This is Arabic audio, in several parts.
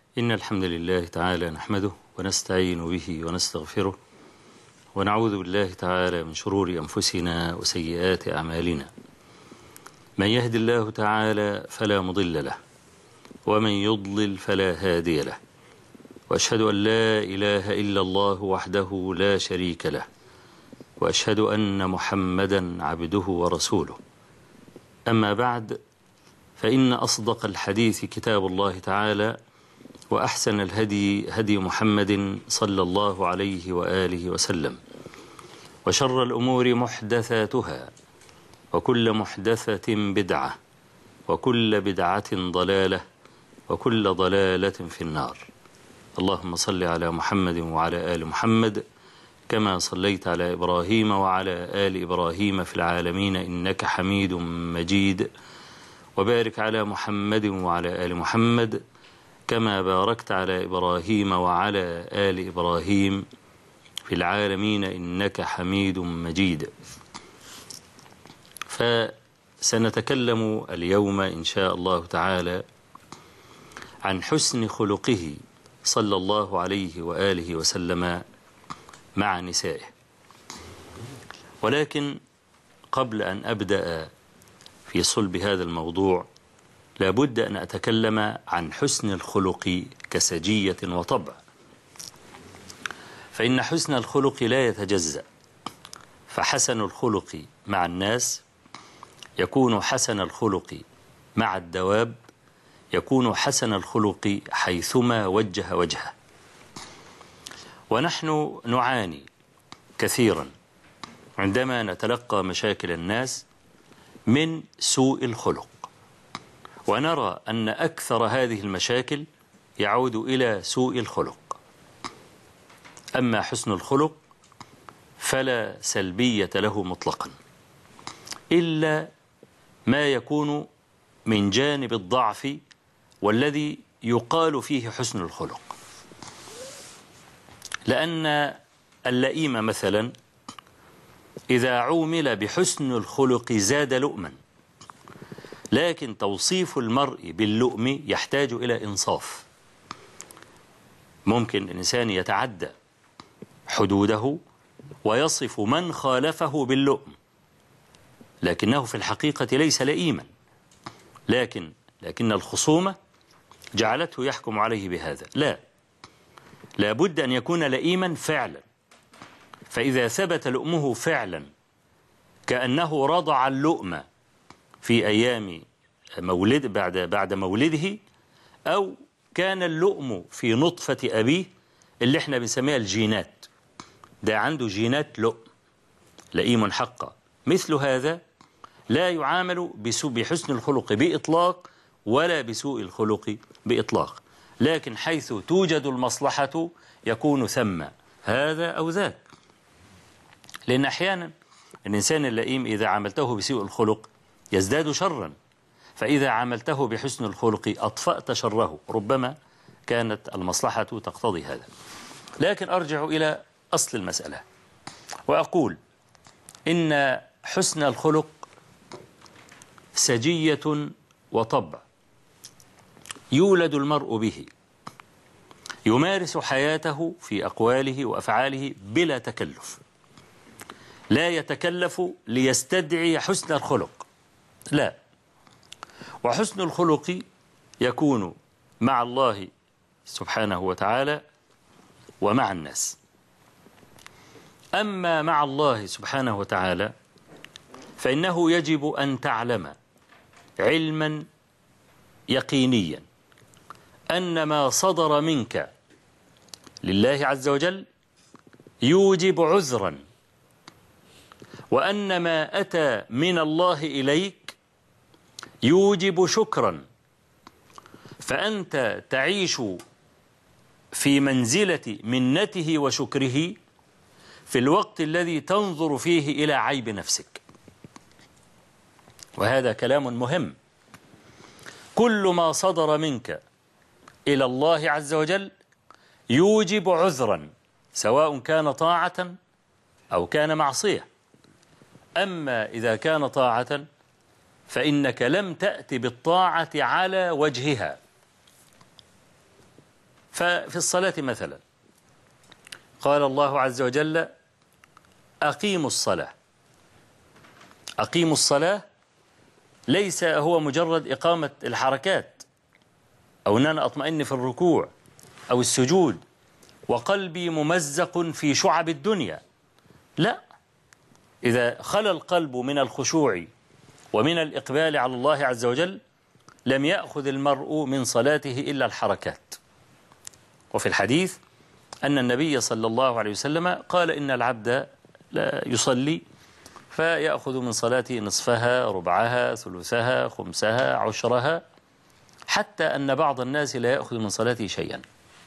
إن الحمد لله تعالى نحمده ونستعين به ونستغفره ونعوذ بالله تعالى من شرور أنفسنا وسيئات أعمالنا. من يهد الله تعالى فلا مضل له ومن يضلل فلا هادي له، وأشهد أن لا إله إلا الله وحده لا شريك له، وأشهد أن محمدا عبده ورسوله. أما بعد، فإن أصدق الحديث كتاب الله تعالى، وأحسن الهدي هدي محمد صلى الله عليه وآله وسلم، وشر الأمور محدثاتها، وكل محدثة بدعة، وكل بدعة ضلالة، وكل ضلالة في النار. اللهم صل على محمد وعلى آل محمد كما صليت على إبراهيم وعلى آل إبراهيم في العالمين إنك حميد مجيد، وبارك على محمد وعلى آل محمد كما باركت على إبراهيم وعلى آل إبراهيم في العالمين إنك حميد مجيد. فسنتكلم اليوم إن شاء الله تعالى عن حسن خلقه صلى الله عليه وآله وسلم مع نسائه. ولكن قبل أن أبدأ في صلب هذا الموضوع لابد أن أتكلم عن حسن الخلق كسجية وطبع، فإن حسن الخلق لا يتجزأ، فحسن الخلق مع الناس يكون حسن الخلق مع الدواب، يكون حسن الخلق حيثما وجه وجهه. ونحن نعاني كثيرا عندما نتلقى مشاكل الناس من سوء الخلق، ونرى أن أكثر هذه المشاكل يعود إلى سوء الخلق. أما حسن الخلق فلا سلبية له مطلقا، إلا ما يكون من جانب الضعف والذي يقال فيه حسن الخلق. لأن اللئيم مثلا إذا عومل بحسن الخلق زاد لؤما، لكن توصيف المرء باللؤم يحتاج إلى إنصاف. ممكن الإنسان يتعدى حدوده ويصف من خالفه باللؤم، لكنه في الحقيقة ليس لئيما، لكن الخصومة جعلته يحكم عليه بهذا. لا بد أن يكون لئيما فعلا، فإذا ثبت لؤمه فعلا كأنه رضع اللؤم في أيام بعد مولده، أو كان اللؤم في نطفة أبيه اللي احنا بنسميها الجينات، ده عنده جينات لؤم، لئيم حقا. مثل هذا لا يعامل بحسن الخلق بإطلاق ولا بسوء الخلق بإطلاق، لكن حيث توجد المصلحة يكون ثم هذا أو ذاك. لأن أحيانا الإنسان اللئيم إذا عاملته بسوء الخلق يزداد شرا، فإذا عاملته بحسن الخلق أطفأت شره، ربما كانت المصلحة تقتضي هذا. لكن أرجع إلى أصل المسألة وأقول إن حسن الخلق سجية وطبع يولد المرء به، يمارس حياته في أقواله وأفعاله بلا تكلف، لا يتكلف ليستدعي حسن الخلق، لا. وحسن الخلق يكون مع الله سبحانه وتعالى ومع الناس. أما مع الله سبحانه وتعالى فإنه يجب أن تعلم علما يقينيا أن ما صدر منك لله عز وجل يوجب عذرا، وأن ما أتى من الله إليك يوجب شكرا، فأنت تعيش في منزلة منته وشكره في الوقت الذي تنظر فيه إلى عيب نفسك. وهذا كلام مهم. كل ما صدر منك إلى الله عز وجل يوجب عذرا، سواء كان طاعة أو كان معصية. أما إذا كان طاعة فإنك لم تأت بالطاعة على وجهها، ففي الصلاة مثلا قال الله عز وجل أقيموا الصلاة. أقيموا الصلاة ليس هو مجرد إقامة الحركات أو أن أنا أطمئن في الركوع أو السجود وقلبي ممزق في شعب الدنيا، لا. إذا خلى القلب من الخشوع ومن الإقبال على الله عز وجل لم يأخذ المرء من صلاته إلا الحركات. وفي الحديث أن النبي صلى الله عليه وسلم قال إن العبد لا يصلي فيأخذ من صلاته نصفها، ربعها، ثلثها، خمسها، عشرها، حتى أن بعض الناس لا يأخذ من صلاته شيئا.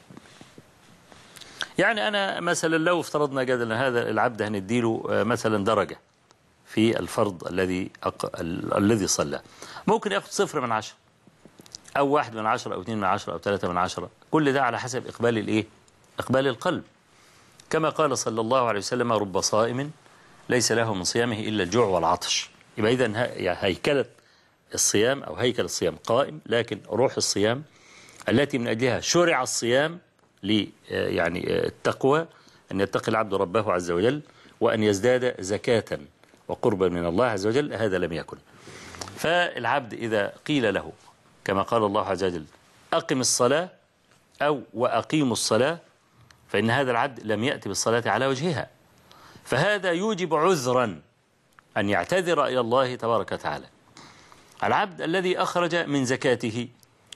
يعني أنا مثلا لو افترضنا جدلا هذا العبد هنديله مثلا درجة في الفرض الذي صلى، ممكن يأخذ 0/10 أو 1/10 أو 2/10 أو 3/10، كل ده على حسب إقبال القلب. كما قال صلى الله عليه وسلم رب صائم ليس له من صيامه إلا الجوع والعطش. يبقى إذن هيكلة الصيام أو هيكل الصيام قائم، لكن روح الصيام التي من أجلها شرع الصيام يعني التقوى، أن يتقي العبد ربه عز وجل وأن يزداد زكاة وقربا من الله عز وجل، هذا لم يكن. فالعبد إذا قيل له كما قال الله عز وجل أقم الصلاة أو وأقيموا الصلاة، فإن هذا العبد لم يأتي بالصلاة على وجهها، فهذا يوجب عذرا أن يعتذر إلى الله تبارك وتعالى. العبد الذي أخرج من زكاته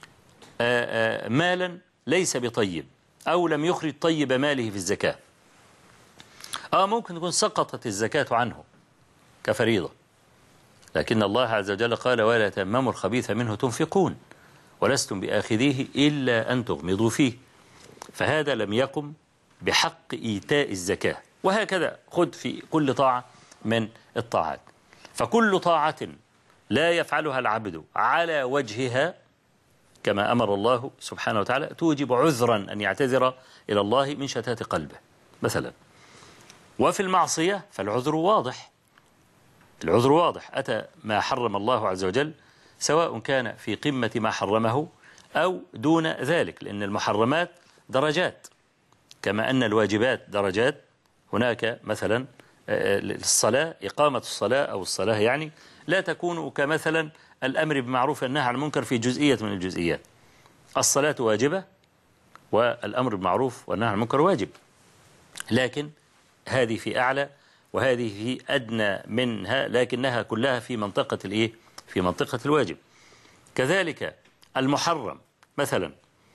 مالا ليس بطيب أو لم يخرج طيب ماله في الزكاة، ممكن تكون سقطت الزكاة عنه كفريضة، لكن الله عز وجل قال ولا تيمموا الخبيث منه تنفقون ولستم بآخذيه إلا أن تغمضوا فيه، فهذا لم يقم بحق إيتاء الزكاة. وهكذا خذ في كل طاعة من الطاعات، فكل طاعة لا يفعلها العبد على وجهها كما أمر الله سبحانه وتعالى توجب عذرا أن يعتذر إلى الله من شتات قلبه مثلا. وفي المعصية فالعذر واضح، العذر واضح، أتى ما حرم الله عز وجل سواء كان في قمة ما حرمه أو دون ذلك، لأن المحرمات درجات كما أن الواجبات درجات. هناك مثلا الصلاة، إقامة الصلاة أو الصلاة يعني لا تكون كمثلا الأمر بمعروف والنهي عن المنكر في جزئية من الجزئيات. الصلاة واجبة والأمر بالمعروف والنهي عن المنكر واجب، لكن هذه في أعلى وهذه في أدنى منها، لكنها كلها في منطقة في منطقة الواجب. كذلك المحرم مثلا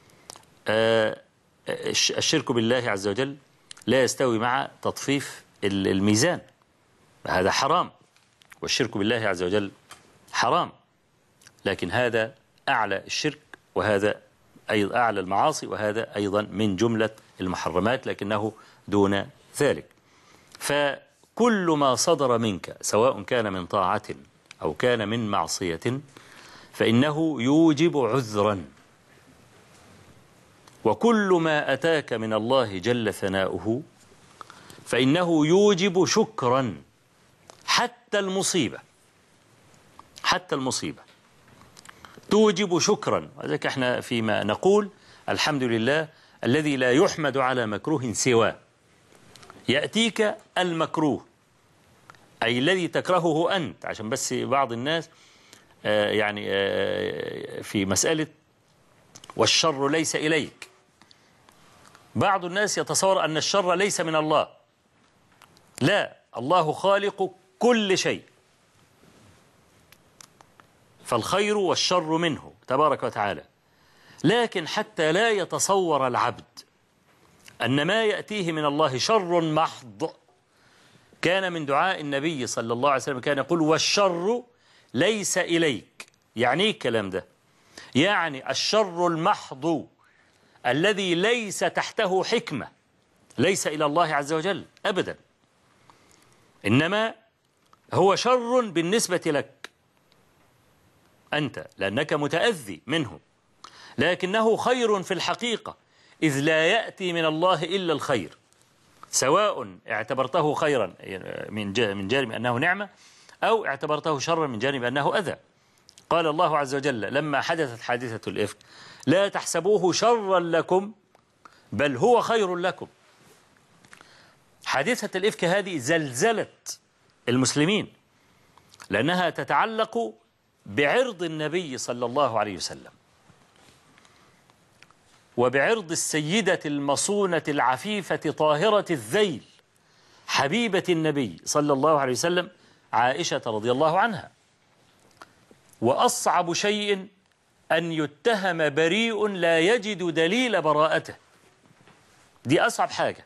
الشرك بالله عز وجل لا يستوي مع تطفيف الميزان، هذا حرام، والشرك بالله عز وجل حرام، لكن هذا أعلى الشرك وهذا أيضا أعلى المعاصي وهذا أيضا من جملة المحرمات لكنه دون ذلك. فكل ما صدر منك سواء كان من طاعة أو كان من معصية فإنه يوجب عذرا، وكل ما أتاك من الله جل ثناؤه فإنه يوجب شكرا، حتى المصيبة توجب شكرا. وذلك احنا فيما نقول الحمد لله الذي لا يحمد على مكروه سواه. يأتيك المكروه أي الذي تكرهه أنت، عشان بس بعض الناس يعني في مسألة والشر ليس إليك، بعض الناس يتصور أن الشر ليس من الله، لا، الله خالق كل شيء، فالخير والشر منه تبارك وتعالى. لكن حتى لا يتصور العبد أن ما يأتيه من الله شر محض، كان من دعاء النبي صلى الله عليه وسلم كان يقول والشر ليس إليك. يعني الكلام ده يعني الشر المحض الذي ليس تحته حكمة ليس إلى الله عز وجل أبدا، إنما هو شر بالنسبة لك أنت لأنك متأذي منه، لكنه خير في الحقيقة إذ لا يأتي من الله إلا الخير، سواء اعتبرته خيرا من جانب أنه نعمة أو اعتبرته شرا من جانب أنه أذى. قال الله عز وجل لما حدثت حادثة الإفك لا تحسبوه شرا لكم بل هو خير لكم. حادثة الإفك هذه زلزلت المسلمين، لأنها تتعلق بعرض النبي صلى الله عليه وسلم، وبعرض السيدة المصونة العفيفة طاهرة الذيل حبيبة النبي صلى الله عليه وسلم عائشة رضي الله عنها. وأصعب شيء أن يتهم بريء لا يجد دليل براءته، دي أصعب حاجة.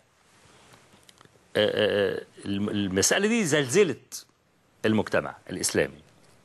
المسألة دي زلزلت المجتمع الإسلامي.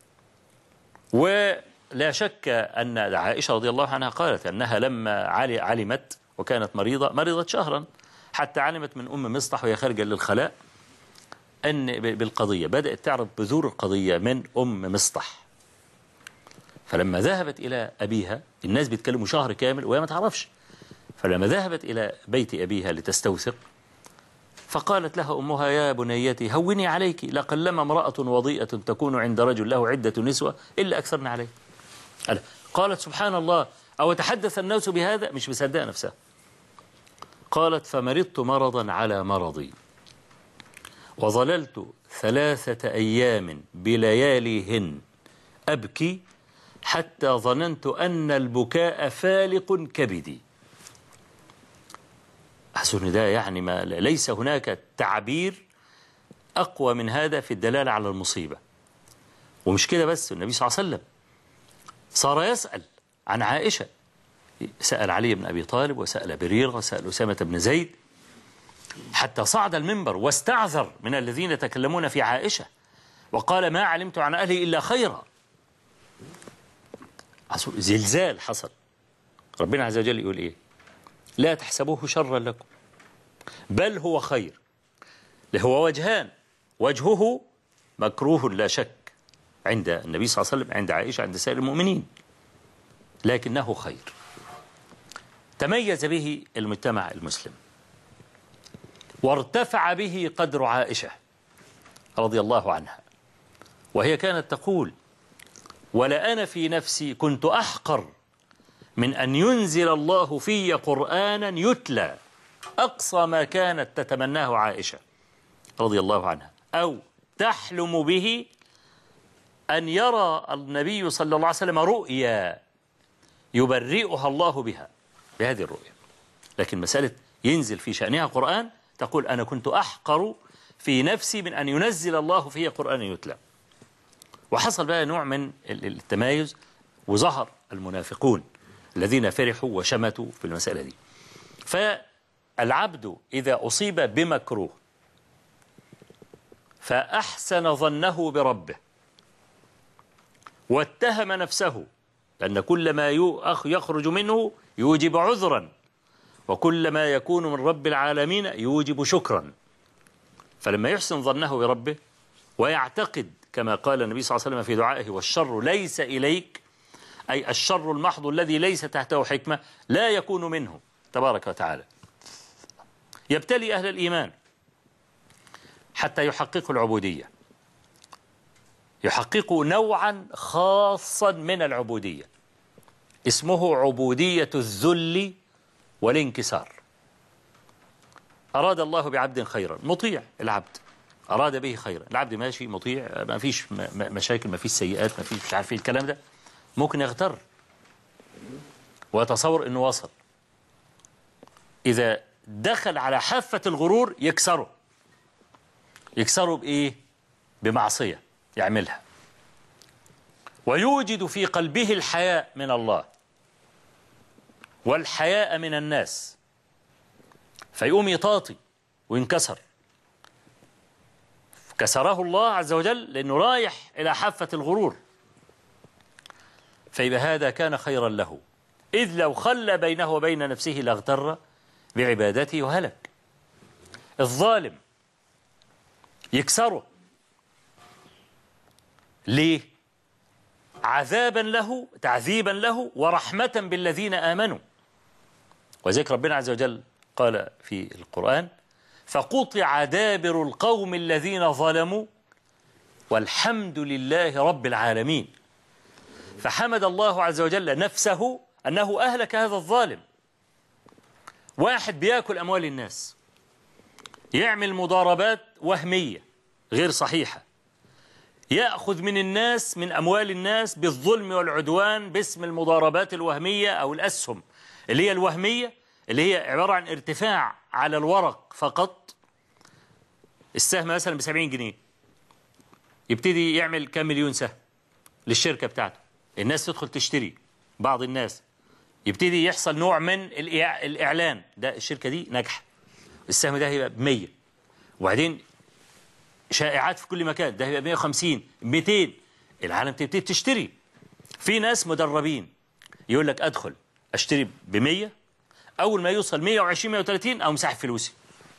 ولا شك أن عائشة رضي الله عنها قالت أنها لما علمت وكانت مريضة شهرا، حتى علمت من أم مصطح وهي خارجة للخلاء أن بالقضية، بدأت تعرف بذور القضية من أم مصطح. فلما ذهبت إلى أبيها، الناس بيتكلموا شهر كامل وهي ما تعرفش، فلما ذهبت إلى بيت أبيها لتستوثق، فقالت لها أمها: يا بنيتي هوني عليك، لقلما امرأة وضيئة تكون عند رجل له عدة نسوة إلا أكثرن عليه. قالت: سبحان الله، أو تحدث الناس بهذا؟ مش مصدقة نفسها. قالت: فمرضت مرضا على مرضي، وظللت 3 أيام بلياليهن أبكي حتى ظننت أن البكاء فالق كبدي. أحسن ده يعني ما ليس هناك تعبير أقوى من هذا في الدلالة على المصيبة. ومش كده بس، النبي صلى الله عليه وسلم صار يسأل عن عائشة، سأل علي بن أبي طالب، وسأل بريرة، وسأل أسامة بن زيد، حتى صعد المنبر واستعذر من الذين يتكلمون في عائشة وقال: ما علمت عن أهلي إلا خيرا. زلزال حصل. ربنا عز وجل يقول إيه؟ لا تحسبوه شرا لكم بل هو خير. هو وجهان: وجهه مكروه لا شك عند النبي صلى الله عليه وسلم، عند عائشة، عند سائر المؤمنين، لكنه خير. تميز به المجتمع المسلم، وارتفع به قدر عائشة رضي الله عنها، وهي كانت تقول: ولا أنا في نفسي كنت أحقر من أن ينزل الله في قرآنا يتلى، أقصى ما كانت تتمناه عائشة رضي الله عنها، أو تحلم به أن يرى النبي صلى الله عليه وسلم رؤيا يبرئها الله بها، بهذه الرؤيا. لكن مسألة ينزل في شأنها قرآن، تقول: أنا كنت أحقر في نفسي من أن ينزل الله فيه قرآن يتلى. وحصل بقى نوع من التمايز، وظهر المنافقون الذين فرحوا وشمتوا في المسألة دي. فالعبد إذا أصيب بمكروه فأحسن ظنه بربه واتهم نفسه، لأن كل ما يخرج منه يوجب عذرا، وكل ما يكون من رب العالمين يوجب شكرا. فلما يحسن ظنه بربه ويعتقد كما قال النبي صلى الله عليه وسلم في دعائه: والشر ليس إليك، أي الشر المحض الذي ليس تحته حكمة لا يكون منه تبارك وتعالى. يبتلي أهل الإيمان حتى يحققوا العبودية، يحققوا نوعا خاصا من العبودية اسمه عبودية الذل والانكسار. أراد الله بعبد خيرا، مطيع العبد، أراد به خيرا، العبد ماشي مطيع، ما فيش مشاكل، ما فيش سيئات، ما فيش مش عارف الكلام ده، ممكن يغتر ويتصور أنه وصل. إذا دخل على حافة الغرور يكسره بإيه؟ بمعصية يعملها، ويوجد في قلبه الحياء من الله والحياء من الناس، فيقوم يطاطي وينكسر. كسره الله عز وجل لأنه رايح إلى حافة الغرور. فإذا هذا كان خيرا له، إذ لو خلى بينه وبين نفسه لاغتر بعبادته وهلك. الظالم يكسره ليه؟ عذابا له، تعذيبا له، ورحمة بالذين آمنوا. وذلك ربنا عز وجل قال في القرآن: فقطع دابر القوم الذين ظلموا والحمد لله رب العالمين. فحمد الله عز وجل نفسه أنه أهلك هذا الظالم، واحد بياكل أموال الناس، يعمل مضاربات وهمية غير صحيحة، يأخذ من الناس، من أموال الناس بالظلم والعدوان باسم المضاربات الوهمية أو الأسهم اللي هي الوهمية، اللي هي عبارة عن ارتفاع على الورق فقط. السهم مثلا ب70 جنيه، يبتدي يعمل كام مليون سهم للشركة بتاعته، الناس تدخل تشتري، بعض الناس يبتدي يحصل نوع من الإعلان، ده الشركة دي ناجحة، السهم ده هيبقى ب100، وبعدين شائعات في كل مكان، ده هيبقى 150 200، العالم تبتدي تشتري. في ناس مدربين يقول لك أدخل أشتري ب100، أول ما يوصل 120 130 أو مسحب فلوسي،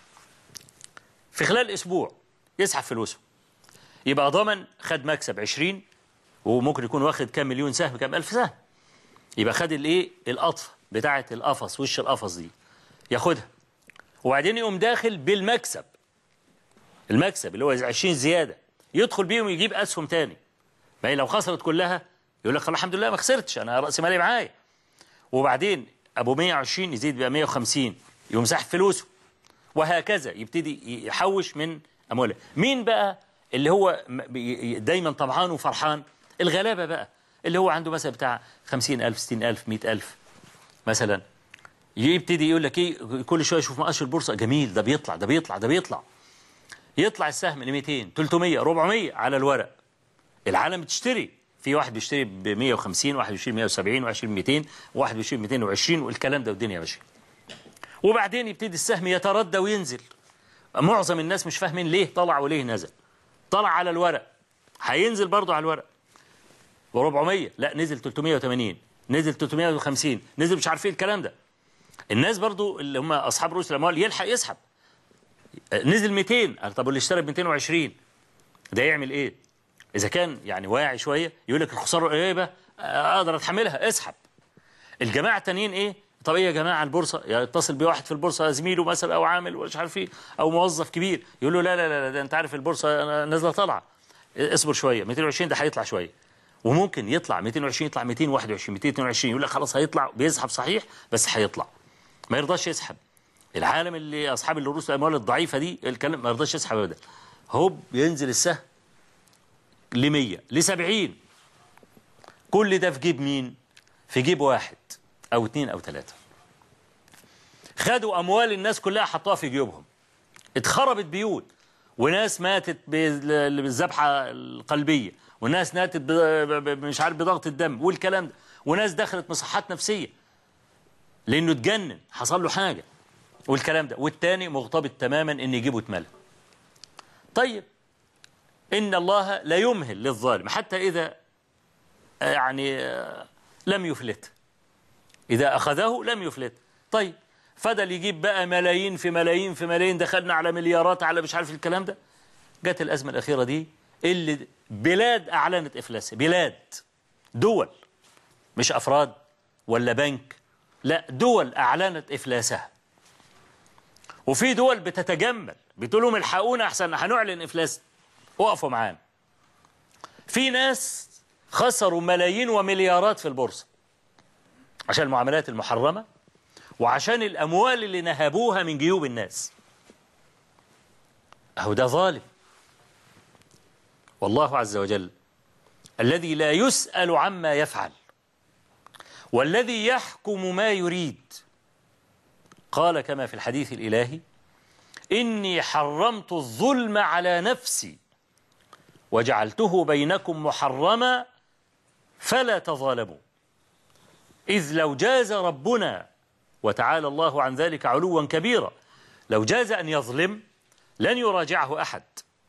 في خلال أسبوع يسحب فلوسه، يبقى ضمن خد مكسب 20، وممكن يكون واخد كام مليون سهم، كام ألف سهم، يبقى خد الايه القطفه بتاعه القفص، وش القفص دي ياخدها، وبعدين يقوم داخل بالمكسب، المكسب اللي هو 20 زياده، يدخل بيهم يجيب اسهم تاني. ما هي لو خسرت كلها يقول لك خلاص الحمد لله ما خسرتش، انا راس مالي معايا. وبعدين ابو 120 يزيد بقى 150، يقوم ساحب فلوسه، وهكذا يبتدي يحوش من امواله. مين بقى اللي هو دايما طمعان وفرحان؟ الغلابه بقى، اللي هو عنده مثلا بتاع 50,000 60,000 100,000 مثلا، يبتدي يقول لك ايه، كل شويه يشوف مؤشر البورصه جميل، ده بيطلع ده بيطلع ده بيطلع، يطلع السهم ل 200 300 400 على الورق، العالم بتشتري، في واحد بيشتري ب 150، واحد بيشتري 170، واحد بيشتري 200، واحد بيشتري 220، والكلام ده والدنيا ماشيه. وبعدين يبتدي السهم يتردى وينزل، معظم الناس مش فاهمين ليه طلع وليه نزل. طلع على الورق هينزل برضه على الورق، و400 لا نزل 380، نزل 350، نزل مش عارف ايه الكلام ده. الناس برضو اللي هم اصحاب رؤوس الاموال يلحق يسحب، نزل 200، طب واللي اشترى ب 220 ده يعمل ايه؟ اذا كان يعني واعي شويه يقول لك الخساره قريبه اقدر اتحملها، اسحب. الجماعه التانيين ايه؟ طب ايه يا جماعه البورصه، يتصل بواحد في البورصه زميله مثلا او عامل مش عارف ايه او موظف كبير، يقول له لا لا لا ده انت عارف البورصه نازله طالعه، اصبر شويه 220 ده هيطلع شويه، وممكن يطلع 220 يطلع 221 222، يقول لك خلاص هيطلع، بيسحب صحيح بس هيطلع، ما يرضاش يسحب. العالم اللي اصحاب رؤوس الاموال الضعيفه دي الكلام ما يرضاش يسحب ابدا، هوب ينزل السهم ل 100 ل 70، كل ده في جيب مين؟ في جيب واحد او اثنين او ثلاثه. خدوا اموال الناس كلها حطوها في جيوبهم، اتخربت بيوت، وناس ماتت بالذبحه القلبيه، وناس ماتت مش عارف بضغط الدم والكلام ده، وناس دخلت مصحات نفسيه لانه اتجنن حصل له حاجه والكلام ده، والتاني مغتبط تماما ان يجيبه اتملى. طيب ان الله لا يمهل للظالم حتى اذا يعني لم يفلت، اذا اخذه لم يفلت. طيب فضل يجيب بقى ملايين في ملايين في ملايين، دخلنا على مليارات على مش عارف الكلام ده. جت الازمه الاخيره دي اللي بلاد اعلنت افلاسها، بلاد دول مش افراد ولا بنك، لا دول اعلنت افلاسها، وفي دول بتتجمل بتقول لهم الحقونا احسن هنعلن افلاس، وقفوا معانا. في ناس خسروا ملايين ومليارات في البورصه عشان المعاملات المحرمه وعشان الاموال اللي نهبوها من جيوب الناس. اهو ده ظالم. والله عز وجل الذي لا يسأل عما يفعل والذي يحكم ما يريد قال كما في الحديث الإلهي: إني حرمت الظلم على نفسي وجعلته بينكم محرما فلا تظالموا. إذ لو جاز ربنا وتعالى الله عن ذلك علوا كبيرا، لو جاز أن يظلم لن يراجعه أحد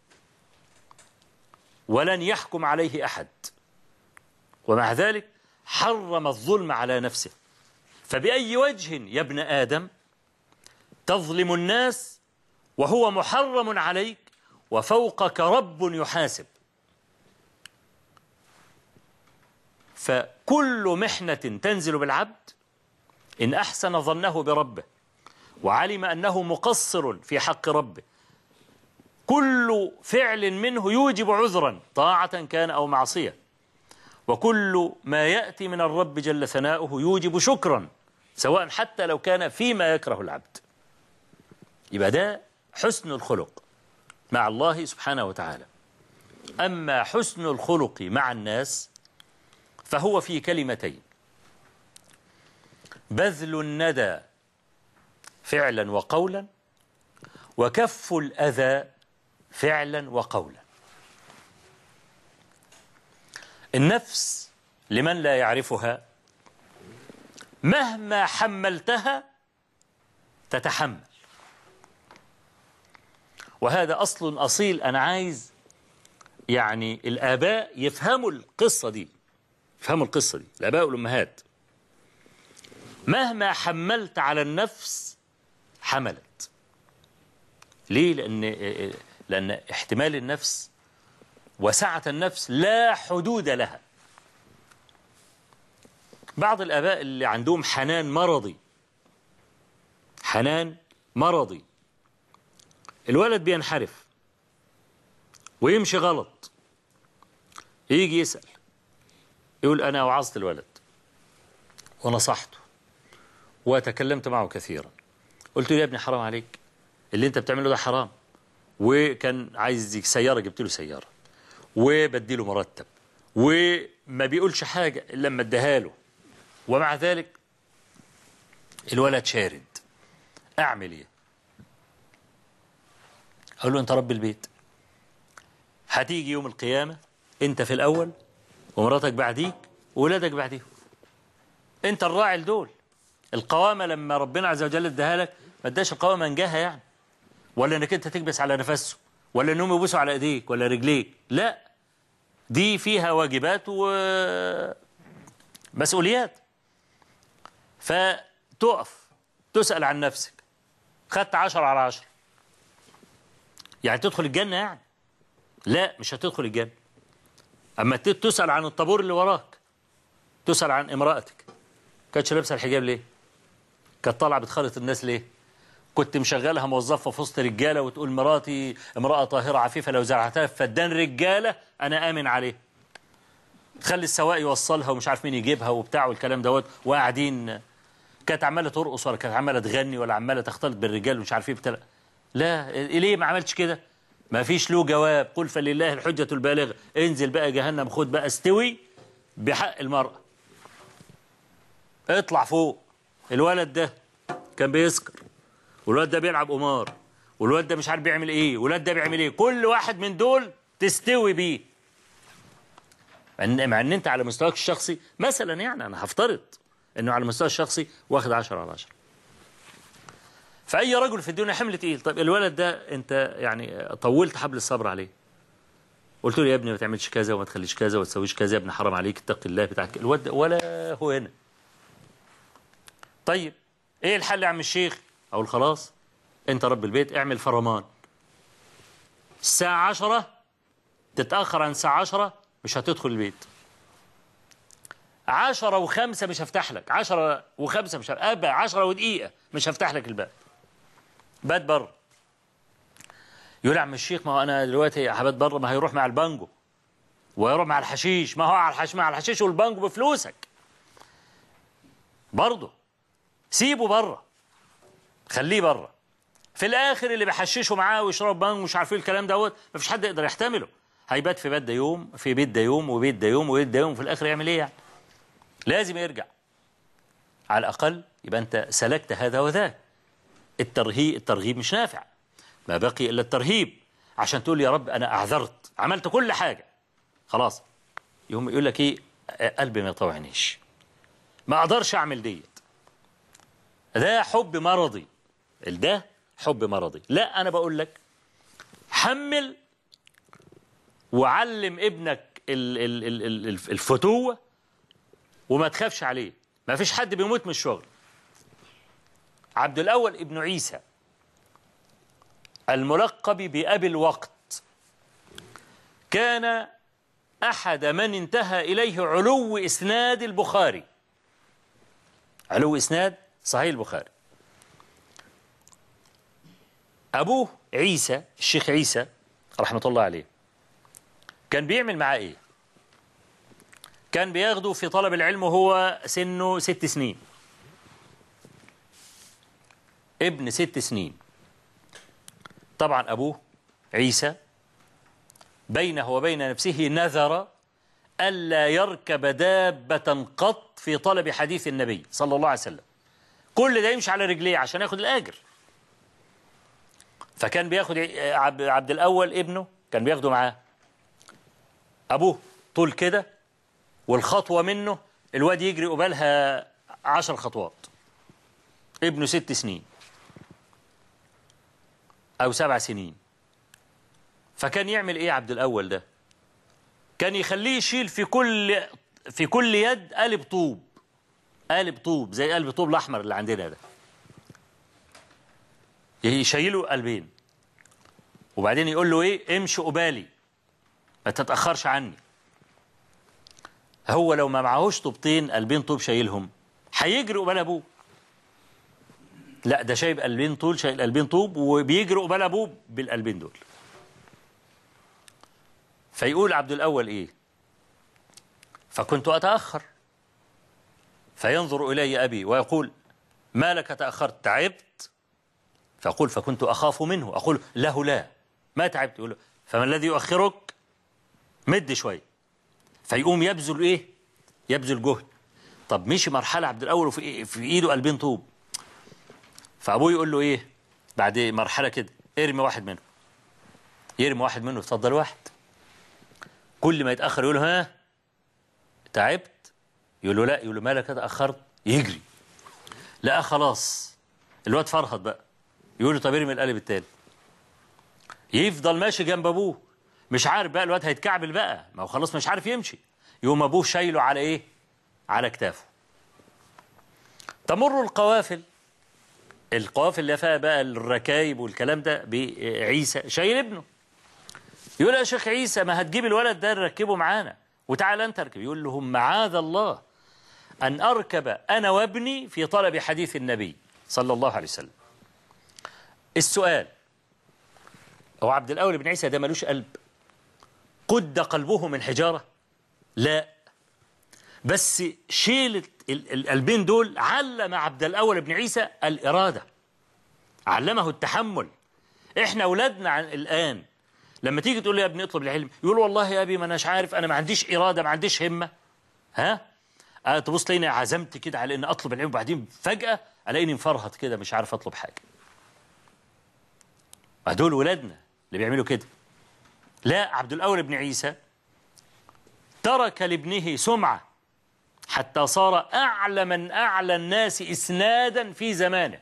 ولن يحكم عليه أحد، ومع ذلك حرم الظلم على نفسه. فبأي وجه يا ابن آدم تظلم الناس وهو محرم عليك وفوقك رب يحاسب؟ فكل محنة تنزل بالعبد إن أحسن ظنه بربه وعلم أنه مقصر في حق ربه، كل فعل منه يوجب عذرا طاعة كان أو معصية، وكل ما يأتي من الرب جل ثناؤه يوجب شكرا سواء حتى لو كان فيما يكره العبد. يبقى ده حسن الخلق مع الله سبحانه وتعالى. أما حسن الخلق مع الناس فهو في كلمتين: بذل الندى فعلا وقولا، وكف الأذى فعلا وقولا. النفس لمن لا يعرفها مهما حملتها تتحمل، وهذا أصل أصيل. أنا عايز يعني الآباء يفهموا القصة دي، يفهموا القصة دي، الآباء والأمهات. مهما حملت على النفس حملت. ليه؟ لأن احتمال النفس وسعة النفس لا حدود لها. بعض الآباء اللي عندهم حنان مرضي، حنان مرضي، الولد بينحرف ويمشي غلط، يجي يسأل يقول أنا وعظت الولد ونصحته وتكلمت معه كثيرا، قلت له يا ابني حرام عليك، اللي انت بتعمله ده حرام، وكان عايز سيارة جبت له سيارة وبدي له مرتب وما بيقولش حاجة إلا لما اديها له، ومع ذلك الولد شارد. أعمل إيه؟ أقول له أنت رب البيت، هتيجي يوم القيامة أنت في الأول ومراتك بعديك وولادك بعديهم، أنت الراعي لدول. القوامة لما ربنا عز وجل اداها لك ما اداش القوامة منجاها يعني، ولا انك انت تكبس على نفسه، ولا انهم يبوسوا على ايديك ولا رجليك، لا، دي فيها واجبات ومسؤوليات. فتقف تسأل عن نفسك، خدت 10/10 يعني تدخل الجنة يعني؟ لا، مش هتدخل الجنة. اما تسأل عن الطابور اللي وراك، تسأل عن امرأتك، كانتش لابسه الحجاب ليه؟ كانت طالعه بتخالط الناس ليه؟ كنت مشغلها موظفه في وسط رجاله وتقول مراتي امراه طاهره عفيفه لو زرعتها في فدان رجاله انا امن عليه. تخلي السواق يوصلها ومش عارف مين يجيبها وبتاع والكلام دوت، وقاعدين كانت عماله ترقص ولا كانت عماله تغني ولا عماله تختلط بالرجال ومش عارف ايه بتاع. لا، ليه ما عملتش كده؟ ما فيش له جواب. قل فلله الحجه البالغه، انزل بقى جهنم، خد بقى استوي بحق المراه، اطلع فوق. الولد ده كان بيسكر، والولد ده بيلعب قمار، والولد ده مش عارف بيعمل ايه، والولد ده بيعمل ايه، كل واحد من دول تستوي بيه. مع ان انت على مستواك الشخصي مثلا، يعني انا هفترض انه على المستوى الشخصي واخد 10/10. فاي رجل في الدنيا حمل تقيل. طيب الولد ده انت يعني طولت حبل الصبر عليه، قلت له يا ابني ما تعملش كذا وما تخليش كذا وما تسويش كذا، يا ابني حرام عليك اتق الله بتاعك. الولد ولا هو هنا. طيب ايه الحل يا عم الشيخ؟ اقول خلاص، انت رب البيت اعمل فرمان، الساعة 10 تتأخر عن الساعة 10 مش هتدخل البيت. 10:05 مش هفتح لك، 10:05 مش هفتح، 10 مش هفتح لك الباب، بات بره. يقول يا عم الشيخ ما هو انا دلوقتي هبات بره، ما هيروح مع البانجو ويروح مع الحشيش، ما هو مع الحشيش والبانجو بفلوسك برضه، سيبه بره، خليه بره. في الاخر اللي بيحششه معاه ويشرب بانجو مش عارفين الكلام دوت، مفيش حد يقدر يحتمله. هيبات في بيت ده يوم، في بيت ده يوم، وبيت ده يوم، وبيت ده يوم، وفي الاخر يعمل ايه يعني؟ لازم يرجع. على الاقل يبقى انت سلكت هذا وذاك. الترغيب مش نافع، ما بقي الا الترهيب، عشان تقول يا رب انا اعذرت، عملت كل حاجه خلاص. يقوم يقول لك ايه؟ قلبي ما يطوعنيش، ما اقدرش اعمل ديت. ده حب مرضي، ده حب مرضي. لا، انا بقول لك حمل وعلم ابنك الفتوة وما تخافش عليه. ما فيش حد بيموت من الشغل. عبد الأول ابن عيسى الملقب بأبي الوقت كان أحد من انتهى إليه علو إسناد البخاري، علو إسناد صحيح البخاري. أبوه عيسى، الشيخ عيسى رحمة الله عليه، كان بيعمل معاه إيه؟ كان بياخده في طلب العلم وهو سنه 6 سنين، ابن 6 سنين. طبعا أبوه عيسى بينه وبين نفسه نذر ألا يركب دابة قط في طلب حديث النبي صلى الله عليه وسلم، كل ده يمشي على رجليه عشان ياخد الأجر. فكان بياخد عبد الأول ابنه، كان بياخده معاه. أبوه طول كده، والخطوة منه الواد يجري قبالها 10 خطوات. ابنه 6 سنين أو 7 سنين. فكان يعمل إيه عبد الأول ده؟ كان يخليه يشيل في كل يد قالب طوب، قالب طوب زي قالب طوب الأحمر اللي عندنا ده، يشيله قلبين، وبعدين يقول له إيه؟ امشي قبالي ما تتأخرش عني. هو لو ما معهوش طوبتين، قلبين طوب شايلهم، هيجري قبال أبوه. لا، ده شايل قلبين طول، شايل قلبين طوب، وبيجري قبال أبوه بالقلبين دول. فيقول عبد الأول إيه؟ فكنت أتأخر فينظر إلي أبي ويقول: ما لك تأخرت؟ تعبت؟ فأقول: فكنت أخاف منه. أقول له: لا، ما تعبت. يقول له: فما الذي يؤخرك؟ مد شوية. فيقوم يبذل إيه؟ يبذل جهد. طب مشي مرحلة عبد الأول وفي إيده قلبين طوب. فأبوه يقول له إيه بعد مرحلة كده؟ ارمي واحد منه. يرمي واحد منه، اتفضل واحد. كل ما يتأخر يقول له: ها تعبت؟ يقول له: لا. يقول له: مالك تأخرت؟ يجري. لا خلاص الواد فرهط بقى. يقول له: طب ارمي القالب التاني. يفضل ماشي جنب أبوه، مش عارف بقى الواد هيتكعبل بقى، ما هو خلاص مش عارف يمشي. يقوم أبوه شايله على إيه؟ على كتافه. تمر القوافل اللي فيها بقى الركايب والكلام ده بعيسى شايل ابنه. يقول: يا شيخ عيسى، ما هتجيب الولد ده نركبه معانا وتعال أنت اركب. يقول لهم: معاذ الله أن أركب أنا وابني في طلب حديث النبي صلى الله عليه وسلم. السؤال: هو عبد الأول بن عيسى ده ملوش قلب؟ قد قلبه من حجارة؟ لا، بس شيل القلبين دول علم عبد الأول بن عيسى الإرادة، علمه التحمل. إحنا أولادنا الآن لما تيجي تقول لي يا ابني اطلب العلم، يقول: والله يا أبي ما أناش عارف، أنا ما عنديش إرادة، ما عنديش همة. تبص تلاقيني عزمت كده على إن أطلب العلم، وبعدين فجأة ألاقيني مفرهط كده مش عارف أطلب حاجة. هدول ولادنا اللي بيعملوا كده. لا، عبد الأول بن عيسى ترك لابنه سمعة حتى صار أعلى من أعلى الناس إسنادا في زمانه.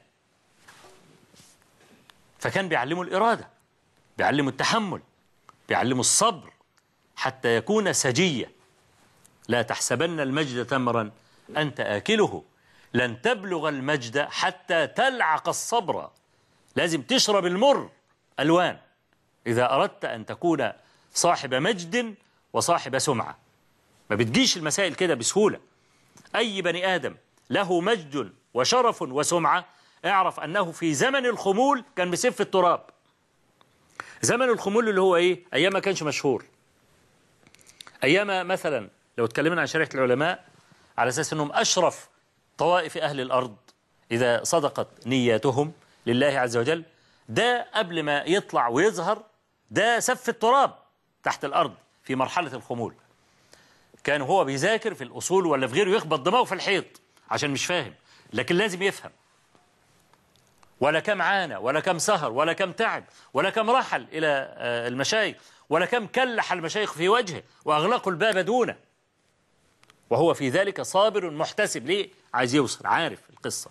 فكان بيعلمه الإرادة، بيعلمه التحمل، بيعلمه الصبر، حتى يكون سجية. لا تحسبن المجد تمرا أنت آكله، لن تبلغ المجد حتى تلعق الصبر. لازم تشرب المر ألوان إذا أردت أن تكون صاحب مجد وصاحب سمعة. ما بتجيش المسائل كده بسهولة. أي بني آدم له مجد وشرف وسمعة اعرف أنه في زمن الخمول كان بيسف التراب. زمن الخمول اللي هو إيه؟ أيام ما كانش مشهور، أيام مثلا لو اتكلمنا عن شريعة العلماء على أساس أنهم أشرف طوائف أهل الأرض إذا صدقت نياتهم لله عز وجل، ده قبل ما يطلع ويظهر ده سف التراب تحت الأرض في مرحلة الخمول. كان هو بيذاكر في الأصول ولا في غيره يخبط دماغه في الحيط عشان مش فاهم، لكن لازم يفهم. ولا كم عانى ولا كم سهر ولا كم تعب ولا كم رحل إلى المشايخ ولا كم كلح المشايخ في وجهه وأغلقوا الباب دونه، وهو في ذلك صابر محتسب. ليه؟ عايز يوصل، عارف القصة.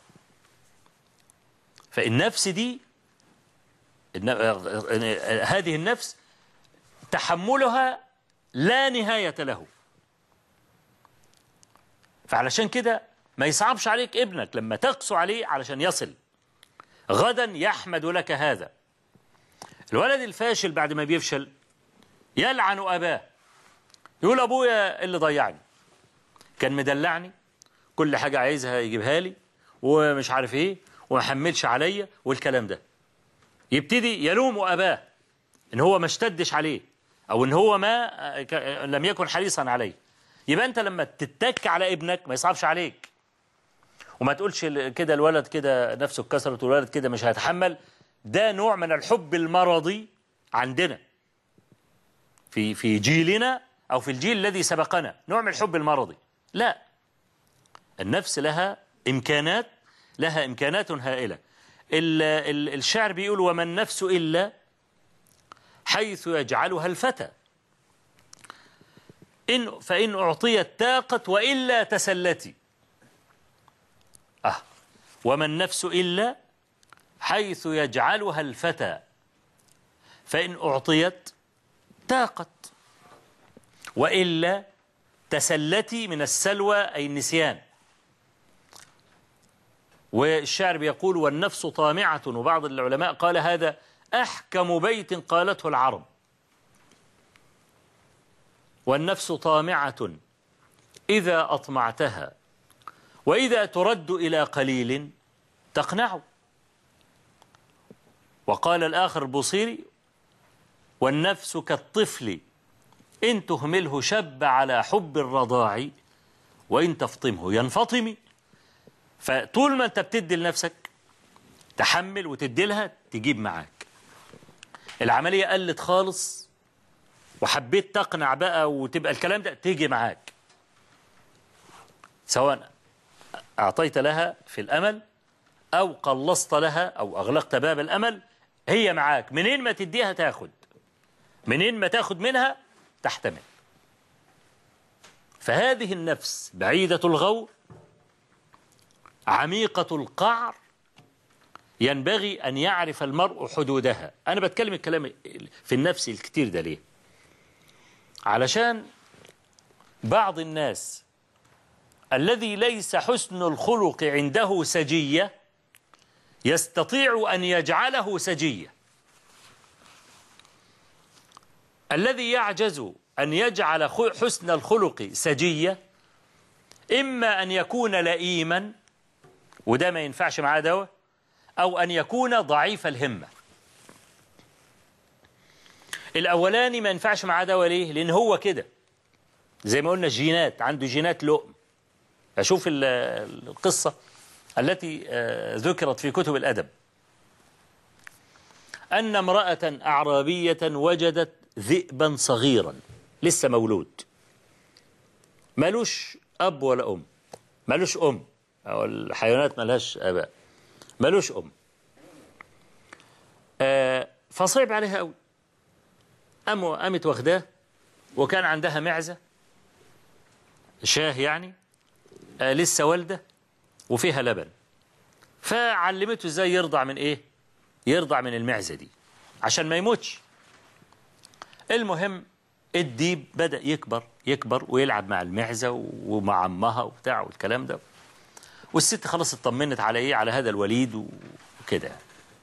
فالنفس دي هذه النفس تحملها لا نهاية له. فعلشان كده ما يصعبش عليك ابنك لما تقسو عليه علشان يصل، غدا يحمد لك هذا. الولد الفاشل بعد ما بيفشل يلعن أباه، يقول: أبويا اللي ضيعني، كان مدلعني، كل حاجة عايزها يجيبها لي ومش عارف ايه وما حملش عليا والكلام ده. يبتدي يلوم أباه إن هو ما اشتدش عليه أو إن هو لم يكن حريصا عليه. يبقى أنت لما تتك على ابنك ما يصعبش عليك، وما تقولش كده الولد كده نفسه اتكسرت والولد كده مش هيتحمل. ده نوع من الحب المرضي عندنا في جيلنا أو في الجيل الذي سبقنا، نوع من الحب المرضي. لا، النفس لها إمكانات هائلة. الشعر بيقول: وما النفس إلا حيث يجعلها الفتى، فإن أعطيت تاقت وإلا تسلتي. وما النفس إلا حيث يجعلها الفتى، فإن أعطيت تاقت وإلا تسلتي، من السلوى أي النسيان. والشاعر بيقول: والنفس طامعة، وبعض العلماء قال هذا أحكم بيت قالته العرب. والنفس طامعة إذا أطمعتها، وإذا ترد إلى قليل تقنع. وقال الآخر البوصيري: والنفس كالطفل إن تهمله شب على حب الرضاع، وإن تفطمه ينفطم. فطول ما أنت بتدي لنفسك تحمل وتدي لها تجيب معاك. العملية قلت خالص وحبيت تقنع بقى وتبقى الكلام ده تيجي معاك، سواء أعطيت لها في الأمل أو قلصت لها أو أغلقت باب الأمل، هي معاك. منين ما تديها تاخد، منين ما تاخد منها تحتمل. فهذه النفس بعيدة الغور عميقة القعر، ينبغي أن يعرف المرء حدودها. أنا بتكلم الكلام في النفس الكتير ده ليه؟ علشان بعض الناس الذي ليس حسن الخلق عنده سجية يستطيع أن يجعله سجية. الذي يعجز أن يجعل حسن الخلق سجية إما أن يكون لئيما، وده ما ينفعش معاه دواء، أو أن يكون ضعيف الهمة. الأولاني ما ينفعش معاه دواء ليه؟ لأن هو كده زي ما قلنا جينات، عنده جينات لؤم. أشوف القصة التي ذكرت في كتب الأدب أن امرأة أعرابية وجدت ذئبا صغيرا لسه مولود، مالوش أب ولا أم، مالوش أم، أو الحيوانات مالهاش آباء، مالوش أم. فصعب عليها أوي، قامت واخداه، وكان عندها معزة شاه يعني لسه والدة وفيها لبن، فعلمته ازاي يرضع من ايه؟ يرضع من المعزة دي عشان ما يموتش. المهم الديب بدأ يكبر ويلعب مع المعزة ومع أمها وبتاع والكلام ده، والست خلاص اطمنت على ايه؟ على هذا الوليد وكده.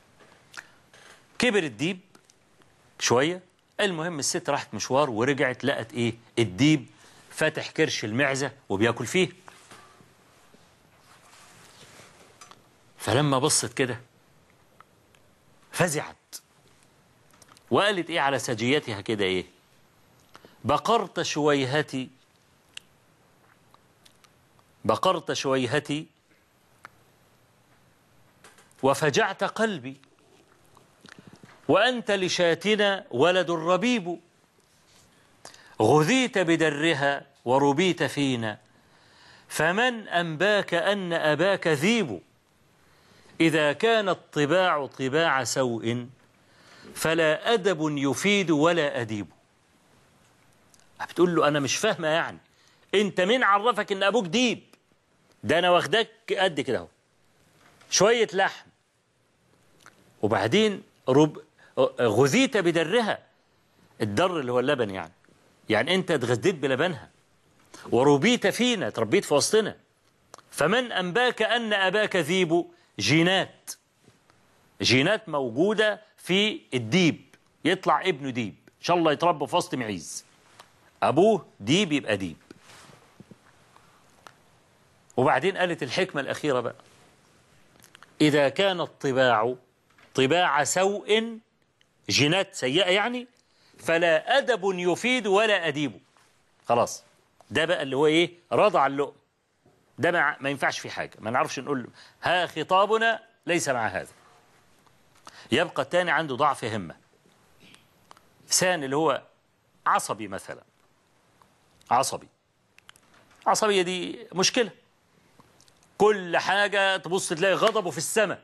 كبر الديب شوية، المهم الست راحت مشوار ورجعت لقت ايه؟ الديب فاتح كرش المعزة وبياكل فيه. فلما بصت كده فزعت وقالت ايه على سجيتها كده؟ ايه؟ بقرت شويهتي وفجعت قلبي، وأنت لشاتنا ولد ربيب، غذيت بدرها وربيت فينا، فمن أنباك أن أباك ذيب، إذا كانت طباع طباع سوء فلا أدب يفيد ولا أديب. بتقول له أنا مش فاهمة، يعني أنت مين عرفك إن أبوك ديب؟ ده أنا واخدك قد كده اهو، شوية لحم، وبعدين غذيت بدرها، الدر اللي هو اللبن يعني أنت اتغذيت بلبنها، وربيت فينا، تربيت في وسطنا، فمن أنباك أن أباك ذيب، جينات موجودة في الديب، يطلع ابنه ديب إن شاء الله، يتربى في وسط معيز، أبوه ديب يبقى ديب. وبعدين قالت الحكمة الأخيرة بقى: إذا كان الطباع طباع سوء، جينات سيئة يعني، فلا أدب يفيد ولا أديب. خلاص، ده بقى اللي هو إيه؟ رضع اللؤم. ده ما ينفعش في حاجة، ما نعرفش نقول ها خطابنا ليس مع هذا. يبقى الثاني عنده ضعف همة. ثاني اللي هو عصبي مثلا، عصبية دي مشكلة، كل حاجة تبص تلاقي غضبه في السماء.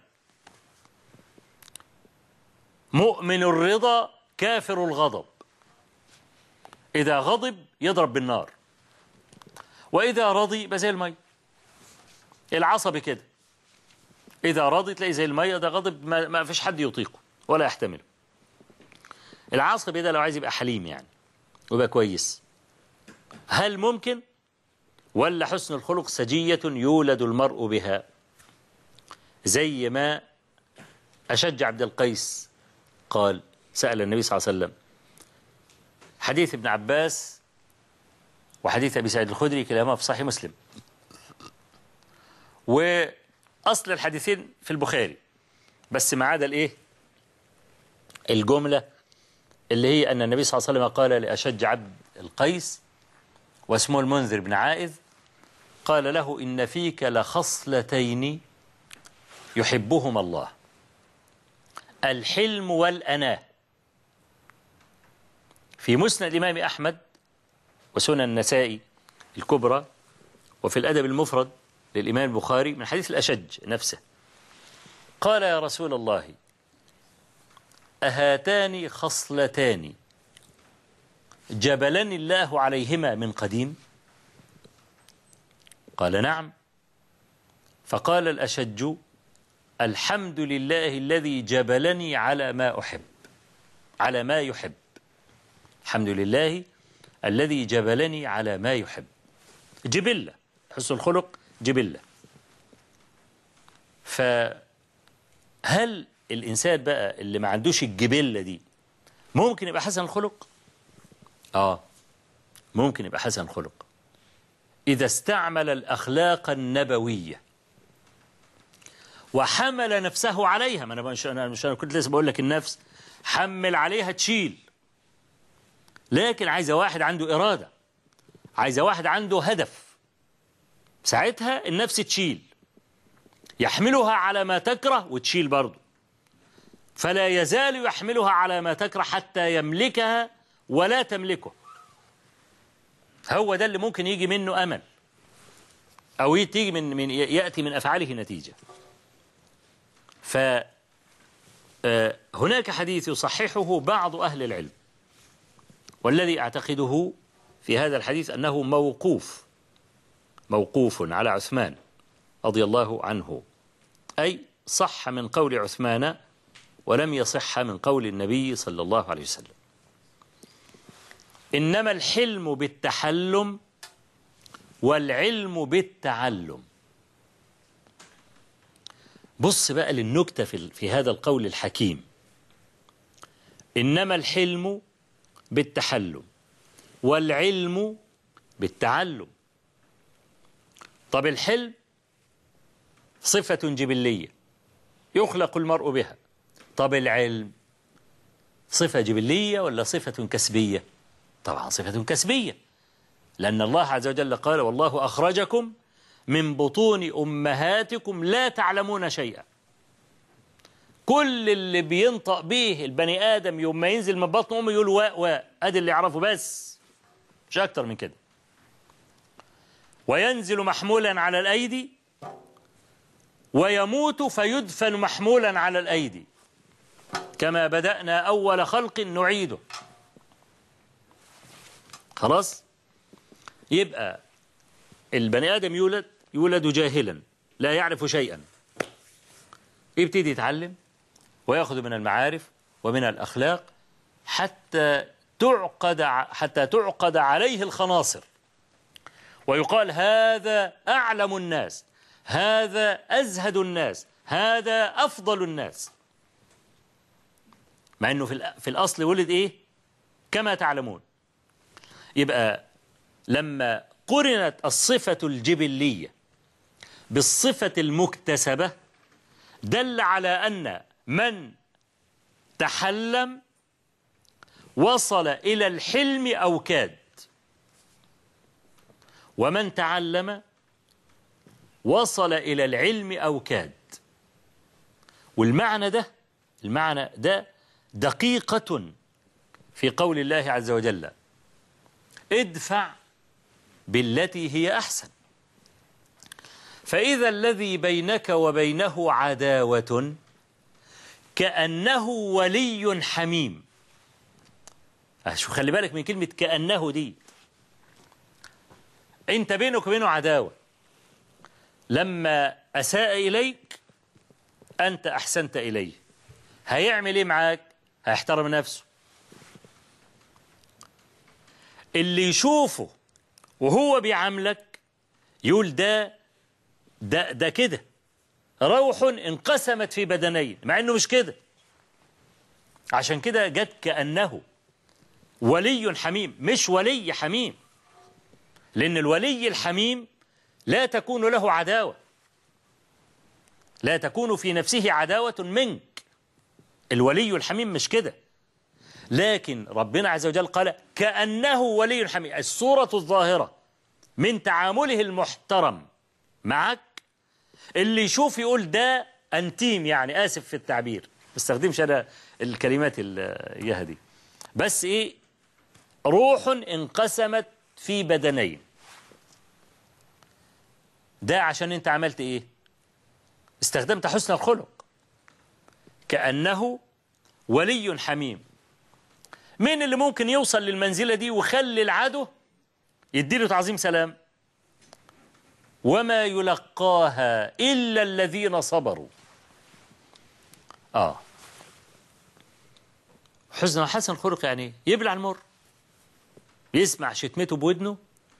مؤمن الرضا كافر الغضب، إذا غضب يضرب بالنار، وإذا رضي يبقى زي المية. العصبي كده، إذا رضي تلاقي زي المية، ده غضب ما فيش حد يطيقه ولا يحتمله. العصبي ده لو عايز يبقى حليم يعني ويبقى كويس، هل ممكن؟ ولا حسن الخلق سجية يولد المرء بها؟ زي ما أشج عبد القيس قال، سأل النبي صلى الله عليه وسلم، حديث ابن عباس وحديث أبي سعيد الخدري كلاهما في صحيح مسلم، وأصل الحديثين في البخاري، بس ما عدا الإيه؟ الجملة اللي هي أن النبي صلى الله عليه وسلم قال لأشج عبد القيس واسمه المنذر بن عائذ، قال له إن فيك لخصلتين يحبهما الله، الحلم والأناة. في مسند الإمام أحمد وسنن النسائي الكبرى وفي الأدب المفرد للإمام البخاري من حديث الأشج نفسه، قال يا رسول الله أهاتان خصلتان جبلني الله عليهما من قديم؟ قال نعم. فقال الأشج الحمد لله الذي جبلني على ما أحب، على ما يحب، الحمد لله الذي جبلني على ما يحب. جبلة، حسن الخلق جبلة. فهل الإنسان بقى اللي ما عندوش الجبلة دي ممكن يبقى حسن الخلق؟ ممكن يبقى حسن الخلق إذا استعمل الأخلاق النبوية وحمل نفسه عليها. ما أنا كنت لسه بقول لك النفس حمل عليها تشيل، لكن عايزة واحد عنده إرادة، عايزة واحد عنده هدف، ساعتها النفس تشيل، يحملها على ما تكره وتشيل برضه، فلا يزال يحملها على ما تكره حتى يملكها ولا تملكه. هو ده اللي ممكن يجي منه أمل، أو يأتي من أفعاله نتيجة. فهناك حديث يصححه بعض أهل العلم، والذي أعتقده في هذا الحديث أنه موقوف على عثمان رضي الله عنه، أي صح من قول عثمان ولم يصح من قول النبي صلى الله عليه وسلم. إنما الحلم بالتحلم والعلم بالتعلم. بص بقى للنكتة في هذا القول الحكيم، إنما الحلم بالتحلم والعلم بالتعلم. طب الحلم صفة جبلية يخلق المرء بها، طب العلم صفة جبلية ولا صفة كسبية؟ طبعا صفة كسبية، لأن الله عز وجل قال والله أخرجكم من بطون أمهاتكم لا تعلمون شيئا. كل اللي بينطق به البني آدم يوم ما ينزل من بطن أمه يقول واء واء، أدي اللي يعرفه بس، مش أكتر من كده. وينزل محمولا على الأيدي ويموت فيدفن محمولا على الأيدي، كما بدأنا أول خلق نعيده. خلاص؟ يبقى البني آدم يولد جاهلا لا يعرف شيئا، يبتدي يتعلم ويأخذ من المعارف ومن الأخلاق حتى تعقد عليه الخناصر، ويقال هذا أعلم الناس، هذا أزهد الناس، هذا أفضل الناس، مع أنه في الأصل ولد إيه؟ كما تعلمون. يبقى لما قرنت الصفة الجبلية بالصفة المكتسبة دل على أن من تحلم وصل إلى الحلم أو كاد، ومن تعلم وصل إلى العلم أو كاد. المعنى ده دقيقة في قول الله عز وجل: ادفع بالتي هي أحسن، فإذا الذي بينك وبينه عداوة كأنه ولي حميم. شو خلي بالك من كلمة كأنه دي. أنت بينك وبينه عداوة، لما أساء إليك أنت أحسنت إليه، هيعمل إيه معاك؟ هيحترم نفسه. اللي يشوفه وهو بيعاملك يقول ده كده روح انقسمت في بدنين، مع إنه مش كده. عشان كده جت كأنه ولي حميم، مش ولي حميم، لأن الولي الحميم لا تكون له عداوة، لا تكون في نفسه عداوة منك. الولي الحميم مش كده. لكن ربنا عز وجل قال كأنه ولي حميم. الصورة الظاهرة من تعامله المحترم معك، اللي يشوف يقول ده أنتيم، يعني آسف في التعبير، ما استخدمش أنا الكلمات دي، بس إيه، روح انقسمت في بدنين. ده عشان أنت عملت إيه؟ استخدمت حسن الخلق. كأنه ولي حميم. مين اللي ممكن يوصل للمنزلة دي ويخلي العدو يديله تعظيم سلام؟ وما يلقاها إلا الذين صبروا. حسن الخلق يعني يبلع المر، يسمع شتمته بودنه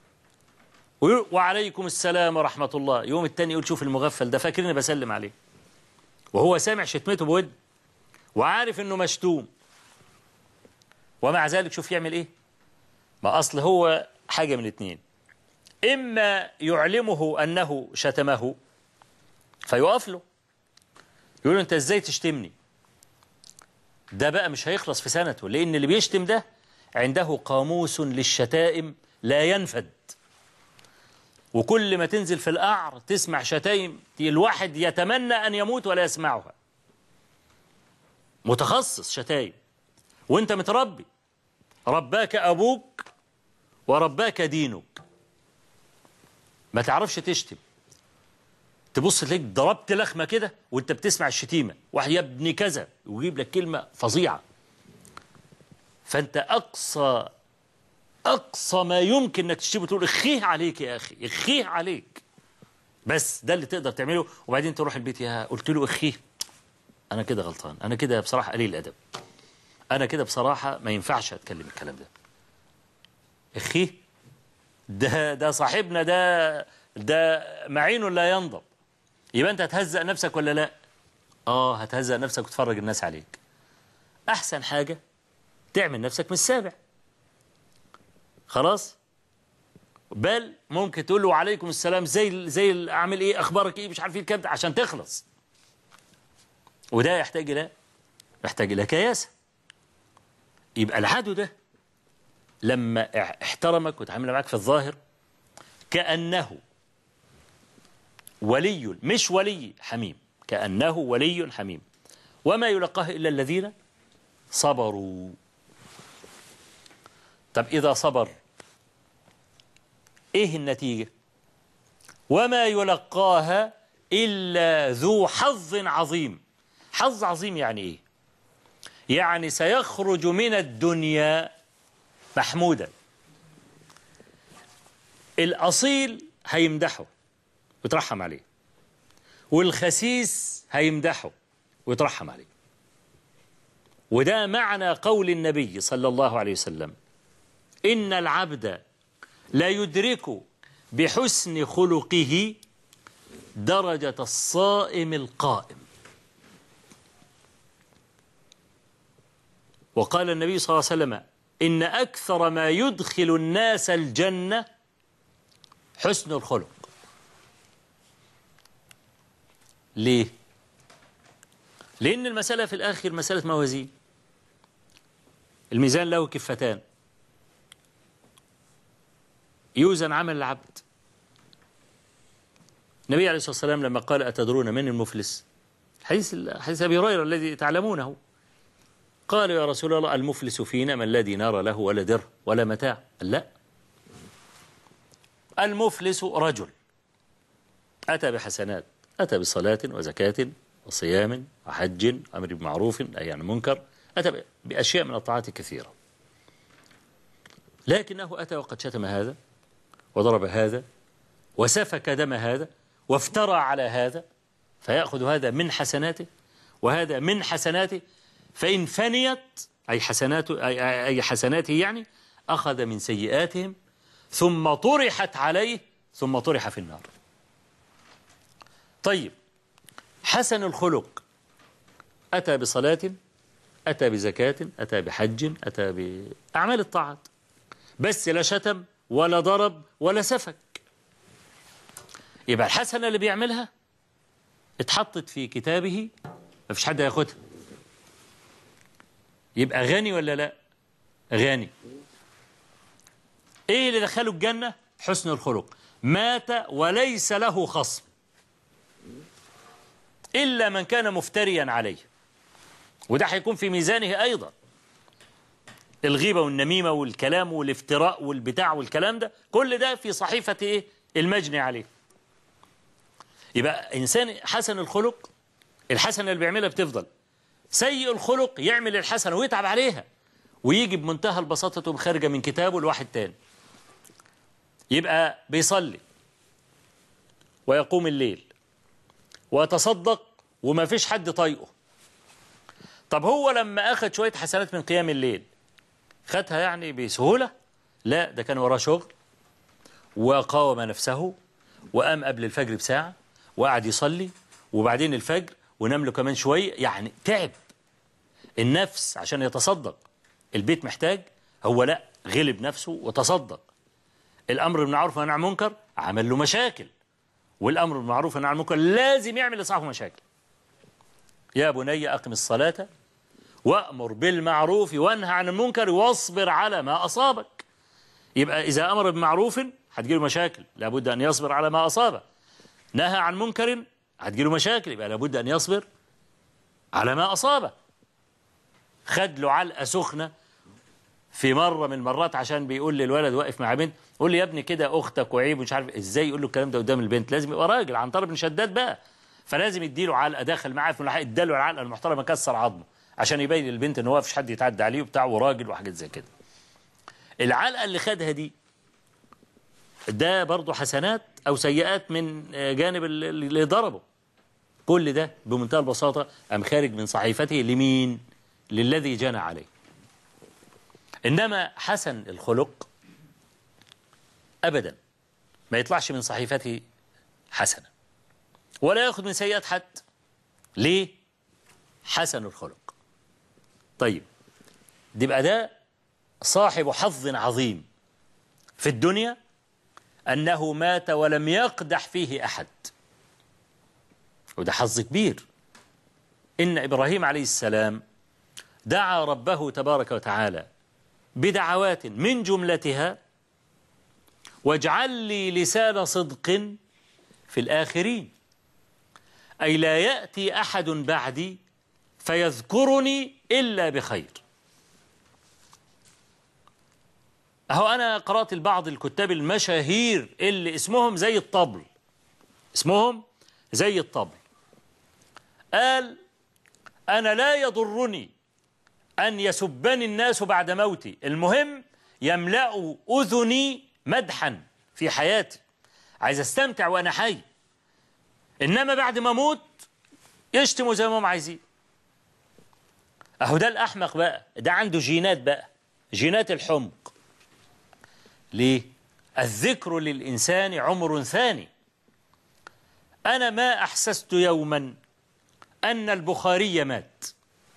وعليكم السلام ورحمة الله، يوم التاني يقول شوف المغفل ده فاكرني بسلم عليه، وهو سامع شتمته بود وعارف انه مشتوم، ومع ذلك شوف يعمل ايه. ما اصل هو حاجة من اتنين: اما يعلمه انه شتمه فيقف له يقول له انت ازاي تشتمني. ده بقى مش هيخلص في سنته، لان اللي بيشتم ده عنده قاموس للشتائم لا ينفد، وكل ما تنزل في القعر تسمع شتايم الواحد يتمنى أن يموت ولا يسمعها. متخصص شتايم، وانت متربي، رباك أبوك ورباك دينك، ما تعرفش تشتم، تبص تلاقيك ضربت لخمة كده وانت بتسمع الشتيمة، واحد يا ابني كذا ويجيب لك كلمة فظيعة. فانت أقصى ما يمكن انك تشتمه تقول اخيه عليك يا أخي، اخيه عليك، بس ده اللي تقدر تعمله. وبعدين تروح البيت، يا قلت له اخيه، أنا كده غلطان، أنا كده بصراحة قليل الأدب، أنا كده بصراحة ما ينفعش أتكلم الكلام ده. اخيه ده صاحبنا، ده معين لا ينضب. يبقى أنت هتهزأ نفسك ولا لا؟ هتهزأ نفسك وتفرج الناس عليك. أحسن حاجة تعمل نفسك من السابع، خلاص. بل ممكن تقول له عليكم السلام، زي اعمل ايه، اخبارك ايه، مش عارف ايه الكلام ده، عشان تخلص. وده يحتاج الى كياسه. يبقى العدو ده لما احترمك وتعامل معك في الظاهر كأنه ولي، مش ولي حميم، كأنه ولي حميم، وما يلقاه إلا الذين صبروا. طب إذا صبر إيه النتيجة؟ وما يلقاها إلا ذو حظ عظيم. حظ عظيم يعني إيه؟ يعني سيخرج من الدنيا محمودا. الأصيل هيمدحه ويترحم عليه، والخسيس هيمدحه ويترحم عليه. وده معنى قول النبي صلى الله عليه وسلم: إن العبد لا يدرك بحسن خلقه درجة الصائم القائم. وقال النبي صلى الله عليه وسلم: إن أكثر ما يدخل الناس الجنة حسن الخلق. ليه؟ لأن المسألة في الآخر مسألة موازين، الميزان له كفتان، يوزن عمل العبد. النبي عليه الصلاة والسلام لما قال أتدرون من المفلس، حديث أبي هريرة الذي تعلمونه، قال يا رسول الله المفلس فينا من لا دينار له ولا در ولا متاع. لا، المفلس رجل أتى بحسنات، أتى بصلاة وزكاة وصيام وحج أمر بمعروف نهي عن منكر، أتى بأشياء من الطاعات كثيرة، لكنه أتى وقد شتم هذا وضرب هذا وسفك دم هذا وافترى على هذا، فيأخذ هذا من حسناته وهذا من حسناته، فإن فنيت أي حسناته يعني أخذ من سيئاتهم ثم طرحت عليه ثم طرح في النار. طيب، حسن الخلق أتى بصلاة، أتى بزكاة، أتى بحج، أتى بأعمال الطاعات، بس لا شتم ولا ضرب ولا سفك، يبقى الحسنة اللي بيعملها اتحطت في كتابه، ما فيش حد هياخدها. يبقى غني ولا لا؟ غني. ايه اللي دخله الجنة؟ حسن الخلق. مات وليس له خصم إلا من كان مفتريا عليه، وده هيكون في ميزانه أيضا. الغيبة والنميمة والكلام والافتراء والبتاع والكلام ده، كل ده في صحيفة إيه؟ المجني عليه. يبقى إنسان حسن الخلق، الحسنة اللي بيعملها بتفضل. سيء الخلق يعمل الحسنة ويتعب عليها ويجي بمنتهى البساطة تقوم خارجة من كتابه لواحد تاني. يبقى بيصلي ويقوم الليل ويتصدق وما فيش حد طايقه. طب هو لما أخذ شوية حسنات من قيام الليل خدها يعني بسهولة؟ لا، ده كان وراه شغل وقاوم نفسه وقام قبل الفجر بساعة وقعد يصلي وبعدين الفجر ونام له كمان شوية، يعني تعب النفس عشان يتصدق. البيت محتاج، هو لا، غلب نفسه وتصدق. الأمر بالمعروف والنهي عن المنكر عمل له مشاكل، والأمر بالمعروف والنهي عن المنكر لازم يعمل لصاحبه مشاكل. يا بني أقم الصلاة وأمر بالمعروف وانهى عن المنكر واصبر على ما أصابك. يبقى إذا أمر بمعروف هتجيله مشاكل، لابد أن يصبر على ما أصابه. نهى عن منكر هتجيله مشاكل، يبقى لابد أن يصبر على ما أصابه. خد له علقة سخنة في مرة من المرات عشان بيقول للولد واقف مع بنت، قول لي يا ابني كده أختك وعيب ومش عارف إزاي يقول له الكلام ده قدام البنت. لازم يبقى راجل عنتر بن شداد بقى، فلازم يديله علقة. داخل معاه في الملحق اداله العلقة المحترمة كسر عظمه عشان يبين للبنت ان هو مفيش حد يتعدى عليه وبتاع وراجل وحاجات زي كده. العلقة اللي خدها دي ده برضه حسنات أو سيئات من جانب اللي ضربه. كل ده بمنتهى البساطة أم خارج من صحيفته لمين؟ للذي جنى عليه. إنما حسن الخلق أبدا ما يطلعش من صحيفته حسنة ولا يأخذ من سيئات حد. ليه؟ حسن الخلق. طيب، دي بقى ده صاحب حظ عظيم في الدنيا أنه مات ولم يقدح فيه أحد، وده حظ كبير. إن إبراهيم عليه السلام دعا ربه تبارك وتعالى بدعوات من جملتها واجعل لي لسان صدق في الآخرين، أي لا يأتي أحد بعدي فيذكرني إلا بخير. أهو أنا قرأت البعض الكتاب المشاهير اللي اسمهم زي الطبل، اسمهم زي الطبل، قال أنا لا يضرني أن يسبني الناس بعد موتي، المهم يملأوا أذني مدحا في حياتي، عايز استمتع وأنا حي، إنما بعد ما أموت يشتموا زي ما هم عايزين. أهو ده الأحمق بقى، ده عنده جينات بقى، جينات الحمق. ليه؟ الذكر للإنسان عمر ثاني. أنا ما أحسست يوما أن البخاري مات،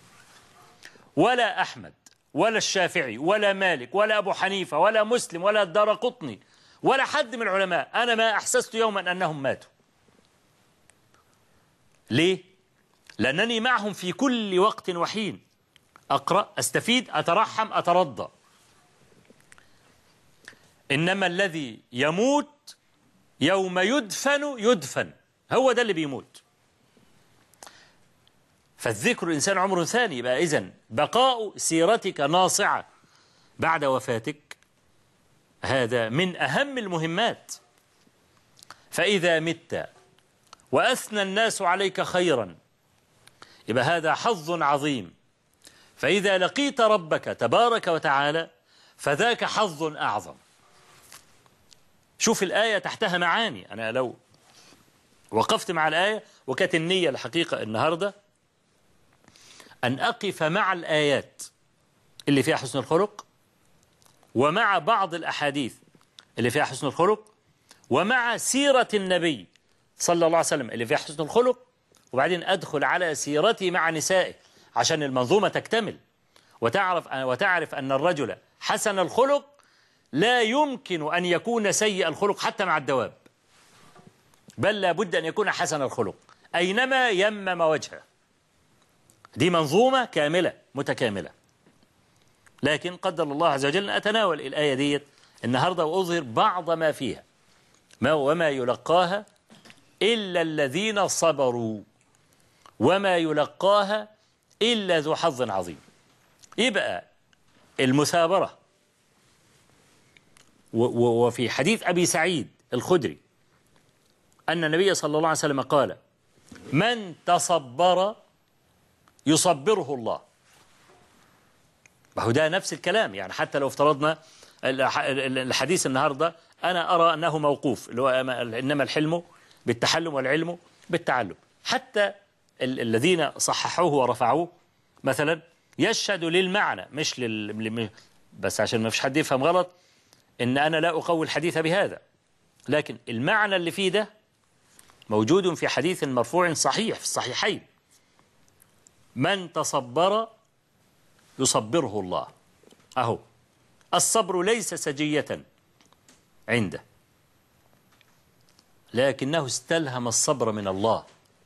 ولا أحمد ولا الشافعي ولا مالك ولا أبو حنيفة ولا مسلم ولا الدارقطني ولا حد من العلماء، أنا ما أحسست يوما أنهم ماتوا. ليه؟ لأنني معهم في كل وقت وحين، أقرأ، أستفيد، أترحم، أترضى. إنما الذي يموت يوم يدفن، هو ده اللي بيموت. فالذكر الإنسان عمر ثاني، يبقى إذن بقاء سيرتك ناصعة بعد وفاتك هذا من أهم المهمات. فإذا مت وأثنى الناس عليك خيرا يبقى هذا حظ عظيم، فإذا لقيت ربك تبارك وتعالى فذاك حظ أعظم. شوف الآية تحتها معاني. أنا لو وقفت مع الآية، وكانت النية الحقيقة النهاردة أن أقف مع الآيات اللي فيها حسن الخلق، ومع بعض الأحاديث اللي فيها حسن الخلق، ومع سيرة النبي صلى الله عليه وسلم اللي فيها حسن الخلق، وبعدين أدخل على سيرته مع نسائه عشان المنظومة تكتمل، وتعرف أن الرجل حسن الخلق لا يمكن أن يكون سيء الخلق حتى مع الدواب، بل لا بد أن يكون حسن الخلق أينما يمم وجهه. دي منظومة كاملة متكاملة. لكن قدر الله عز وجل أن أتناول الآية ديت النهاردة وأظهر بعض ما فيها، وما يلقاها إلا الذين صبروا، وما يلقاها إلا ذو حظ عظيم. يبقى المثابرة. وفي حديث أبي سعيد الخدري أن النبي صلى الله عليه وسلم قال: من تصبر يصبره الله. وهو ده نفس الكلام، يعني حتى لو افترضنا الحديث النهاردة أنا أرى أنه موقوف، اللي هو إنما الحلم بالتحلم والعلم بالتعلم. حتى الذين صححوه ورفعوه مثلا يشهد للمعنى، مش بس عشان ما فيش حد يفهم غلط إن أنا لا أقوي الحديث بهذا، لكن المعنى اللي فيه ده موجود في حديث مرفوع صحيح في الصحيحين: من تصبر يصبره الله. أهو الصبر ليس سجية عنده، لكنه استلهم الصبر من الله،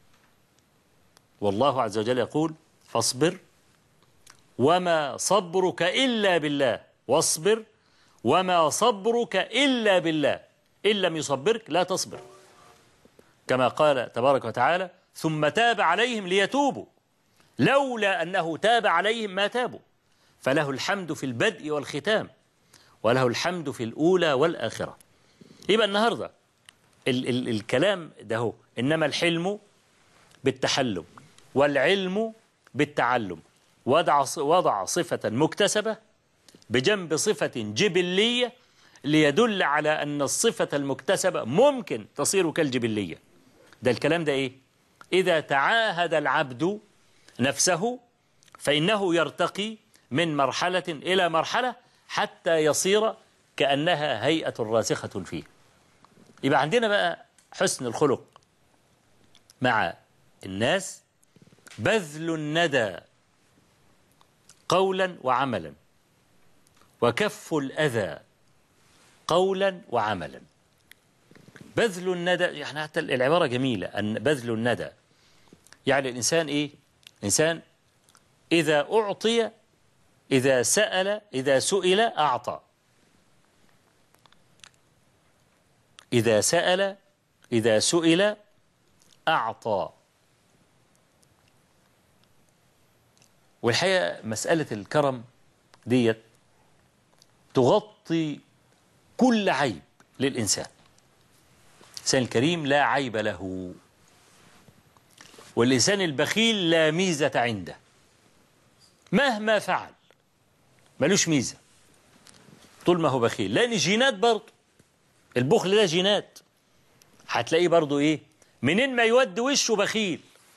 والله عز وجل يقول: فاصبر وما صبرك إلا بالله، واصبر وما صبرك إلا بالله، إن لم يصبرك لا تصبر، كما قال تبارك وتعالى: ثم تاب عليهم ليتوبوا، لولا أنه تاب عليهم ما تابوا، فله الحمد في البدء والختام، وله الحمد في الأولى والآخرة. يبقى النهاردة الكلام ده هو: إنما الحلم بالتحلم والعلم بالتعلم. وضع صفة مكتسبة بجنب صفة جبلية ليدل على أن الصفة المكتسبة ممكن تصير كالجبلية. ده الكلام ده إيه؟ إذا تعاهد العبد نفسه فإنه يرتقي من مرحلة إلى مرحلة حتى يصير كأنها هيئة راسخة فيه. يبقى عندنا بقى حسن الخلق مع الناس: بذل الندى قولا وعملا، وكف الأذى قولا وعملا. بذل الندى، يعني حتى العبارة جميلة، أن بذل الندى يعني الإنسان إيه؟ إنسان إذا أعطي، إذا سئل أعطى، إذا سئل أعطى. والحقيقة مسألة الكرم ديت تغطي كل عيب للإنسان. الإنسان الكريم لا عيب له، والإنسان البخيل لا ميزة عنده، مهما فعل ملوش ميزة طول ما هو بخيل، لأن جينات برضه البخل ده جينات. هتلاقيه برضه إيه؟ منين ما يود وشه بخيل،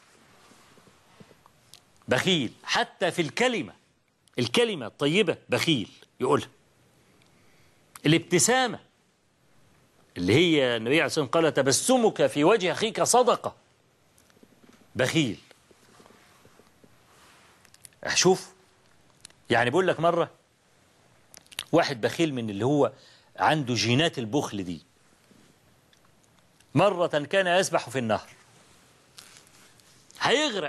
بخيل حتى في الكلمة الطيبة بخيل يقولها. الابتسامة اللي هي النبي عليه الصلاة والسلام قال: تبسمك في وجه أخيك صدقة، بخيل. شوف، يعني بقول لك مرة واحد بخيل من اللي هو عنده جينات البخل دي، مرة كان يسبح في النهر هيغرق،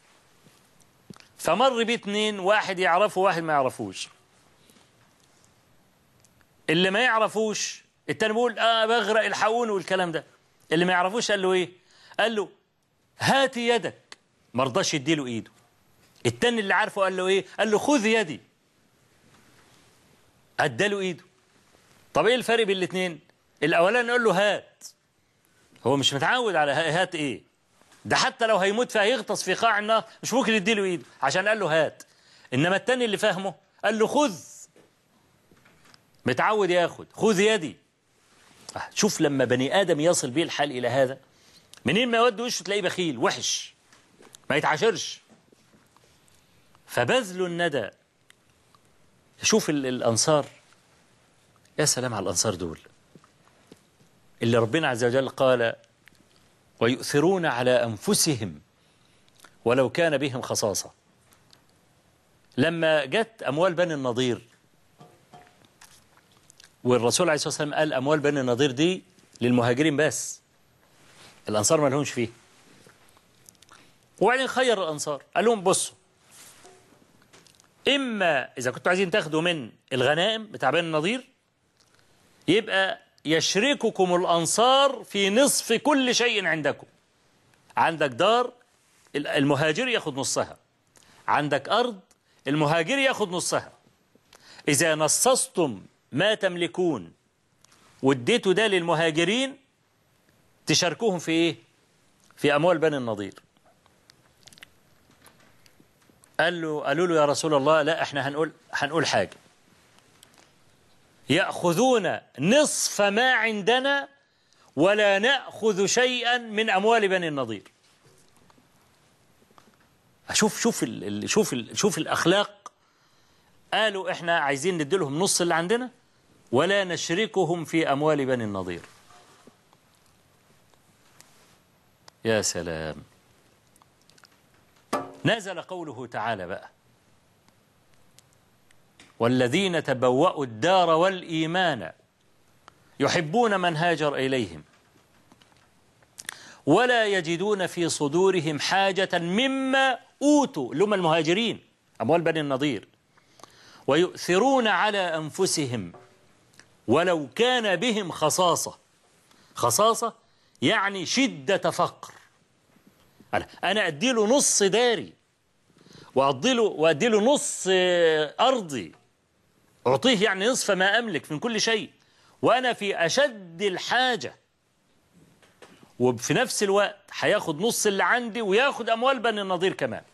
فمر بيه اتنين، واحد يعرفه وواحد ما يعرفوش. اللي ما يعرفوش التاني بيقول بغرق الحقون والكلام ده. اللي ما يعرفوش قال له إيه؟ قال له هات يدك، ما رضاش يديله إيده. التاني اللي عارفه قال له إيه؟ قال له خذ يدي، أداله إيده. طب إيه الفرق بين الاثنين؟ الأولاني قال له هات، هو مش متعود على هات إيه؟ ده حتى لو هيموت فهيغطس في قاع النار مش ممكن يديله إيده عشان قال له هات. إنما التاني اللي فاهمه قال له خذ، متعود ياخد، خذ يدي. شوف لما بني آدم يصل بيه الحال إلى هذا، منين ما يود وشه تلاقيه بخيل وحش ما يتعاشرش. فبذل الندى. شوف الأنصار، يا سلام على الأنصار دول اللي ربنا عز وجل قال ويؤثرون على أنفسهم ولو كان بهم خصاصة. لما جت أموال بني النضير والرسول عليه الصلاة والسلام قال أموال بني النضير دي للمهاجرين بس، الأنصار ما لهمش فيه. وبعدين خير الأنصار قال لهم بصوا، إما إذا كنتوا عايزين تاخدوا من الغنائم بتاع بني النضير يبقى يشرككم الأنصار في نصف كل شيء عندكم. عندك دار المهاجر ياخد نصها، عندك أرض المهاجر ياخد نصها. إذا نصصتم ما تملكون واديتوا ده للمهاجرين تشاركوهم في إيه؟ في أموال بني النضير. قالوا له يا رسول الله لا، احنا هنقول حاجة، يأخذون نصف ما عندنا ولا نأخذ شيئا من أموال بني النضير. شوف الأخلاق. قالوا احنا عايزين نديلهم نص اللي عندنا ولا نشركهم في أموال بني النضير. يا سلام. نزل قوله تعالى بقى والذين تبوأوا الدار والإيمان يحبون من هاجر إليهم ولا يجدون في صدورهم حاجة مما أوتوا، اللي هم المهاجرين أموال بني النضير، ويؤثرون على أنفسهم ولو كان بهم خصاصة. خصاصة يعني شدة فقر. أنا أديله نص داري وأديله نص أرضي، أعطيه يعني نصف ما أملك من كل شيء وأنا في أشد الحاجة، وفي نفس الوقت هياخد نص اللي عندي وياخد أموال بني النضير كمان.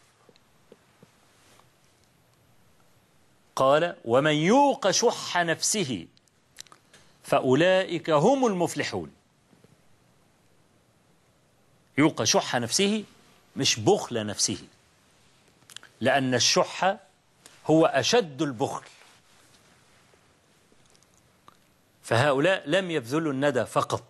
قال ومن يوق شح نفسه فأولئك هم المفلحون. يوق شح نفسه مش بخل نفسه، لأن الشح هو أشد البخل. فهؤلاء لم يبذلوا الندى فقط،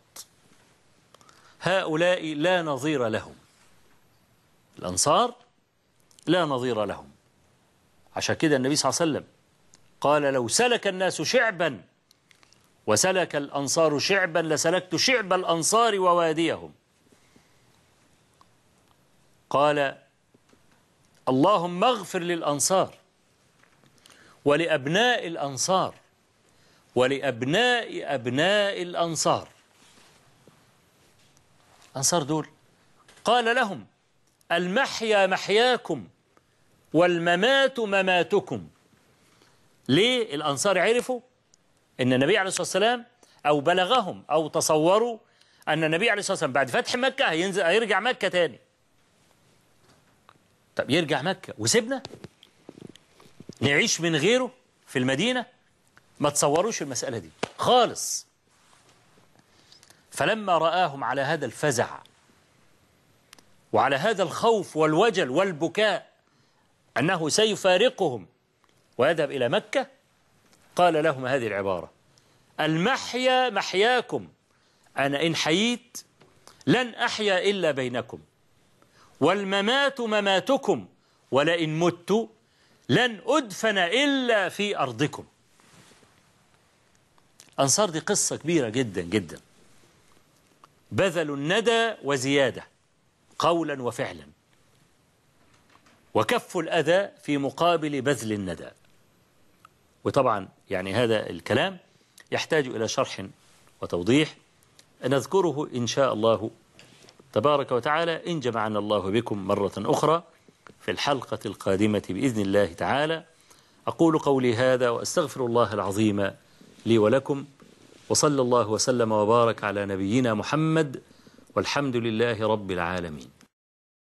هؤلاء لا نظير لهم. الأنصار لا نظير لهم. عشان كده النبي صلى الله عليه وسلم قال لو سلك الناس شعبا وسلك الأنصار شعبا لسلكت شعب الأنصار وواديهم. قال اللهم اغفر للأنصار ولأبناء الأنصار ولأبناء أبناء الأنصار. الأنصار دول قال لهم المحيا محياكم والممات مماتكم. ليه الأنصار عرفوا أن النبي عليه الصلاة والسلام أو بلغهم أو تصوروا أن النبي عليه الصلاة والسلام بعد فتح مكة هيرجع مكة تاني. طب يرجع مكة وسيبنا نعيش من غيره في المدينة؟ ما تصوروش المسألة دي خالص. فلما رآهم على هذا الفزع وعلى هذا الخوف والوجل والبكاء أنه سيفارقهم ويذهب إلى مكة، قال لهم هذه العبارة المحيا محياكم، أنا إن حييت لن أحيا إلا بينكم، والممات مماتكم، ولئن مت لن أدفن إلا في أرضكم. أنصار دي قصة كبيرة جدا جدا. بذلوا الندى وزيادة قولا وفعلا، وكفوا الأذى في مقابل بذل الندى. وطبعا يعني هذا الكلام يحتاج إلى شرح وتوضيح نذكره إن شاء الله تبارك وتعالى إن جمعنا الله بكم مرة أخرى في الحلقة القادمة بإذن الله تعالى. أقول قولي هذا وأستغفر الله العظيم لي ولكم، وصلى الله وسلم وبارك على نبينا محمد، والحمد لله رب العالمين.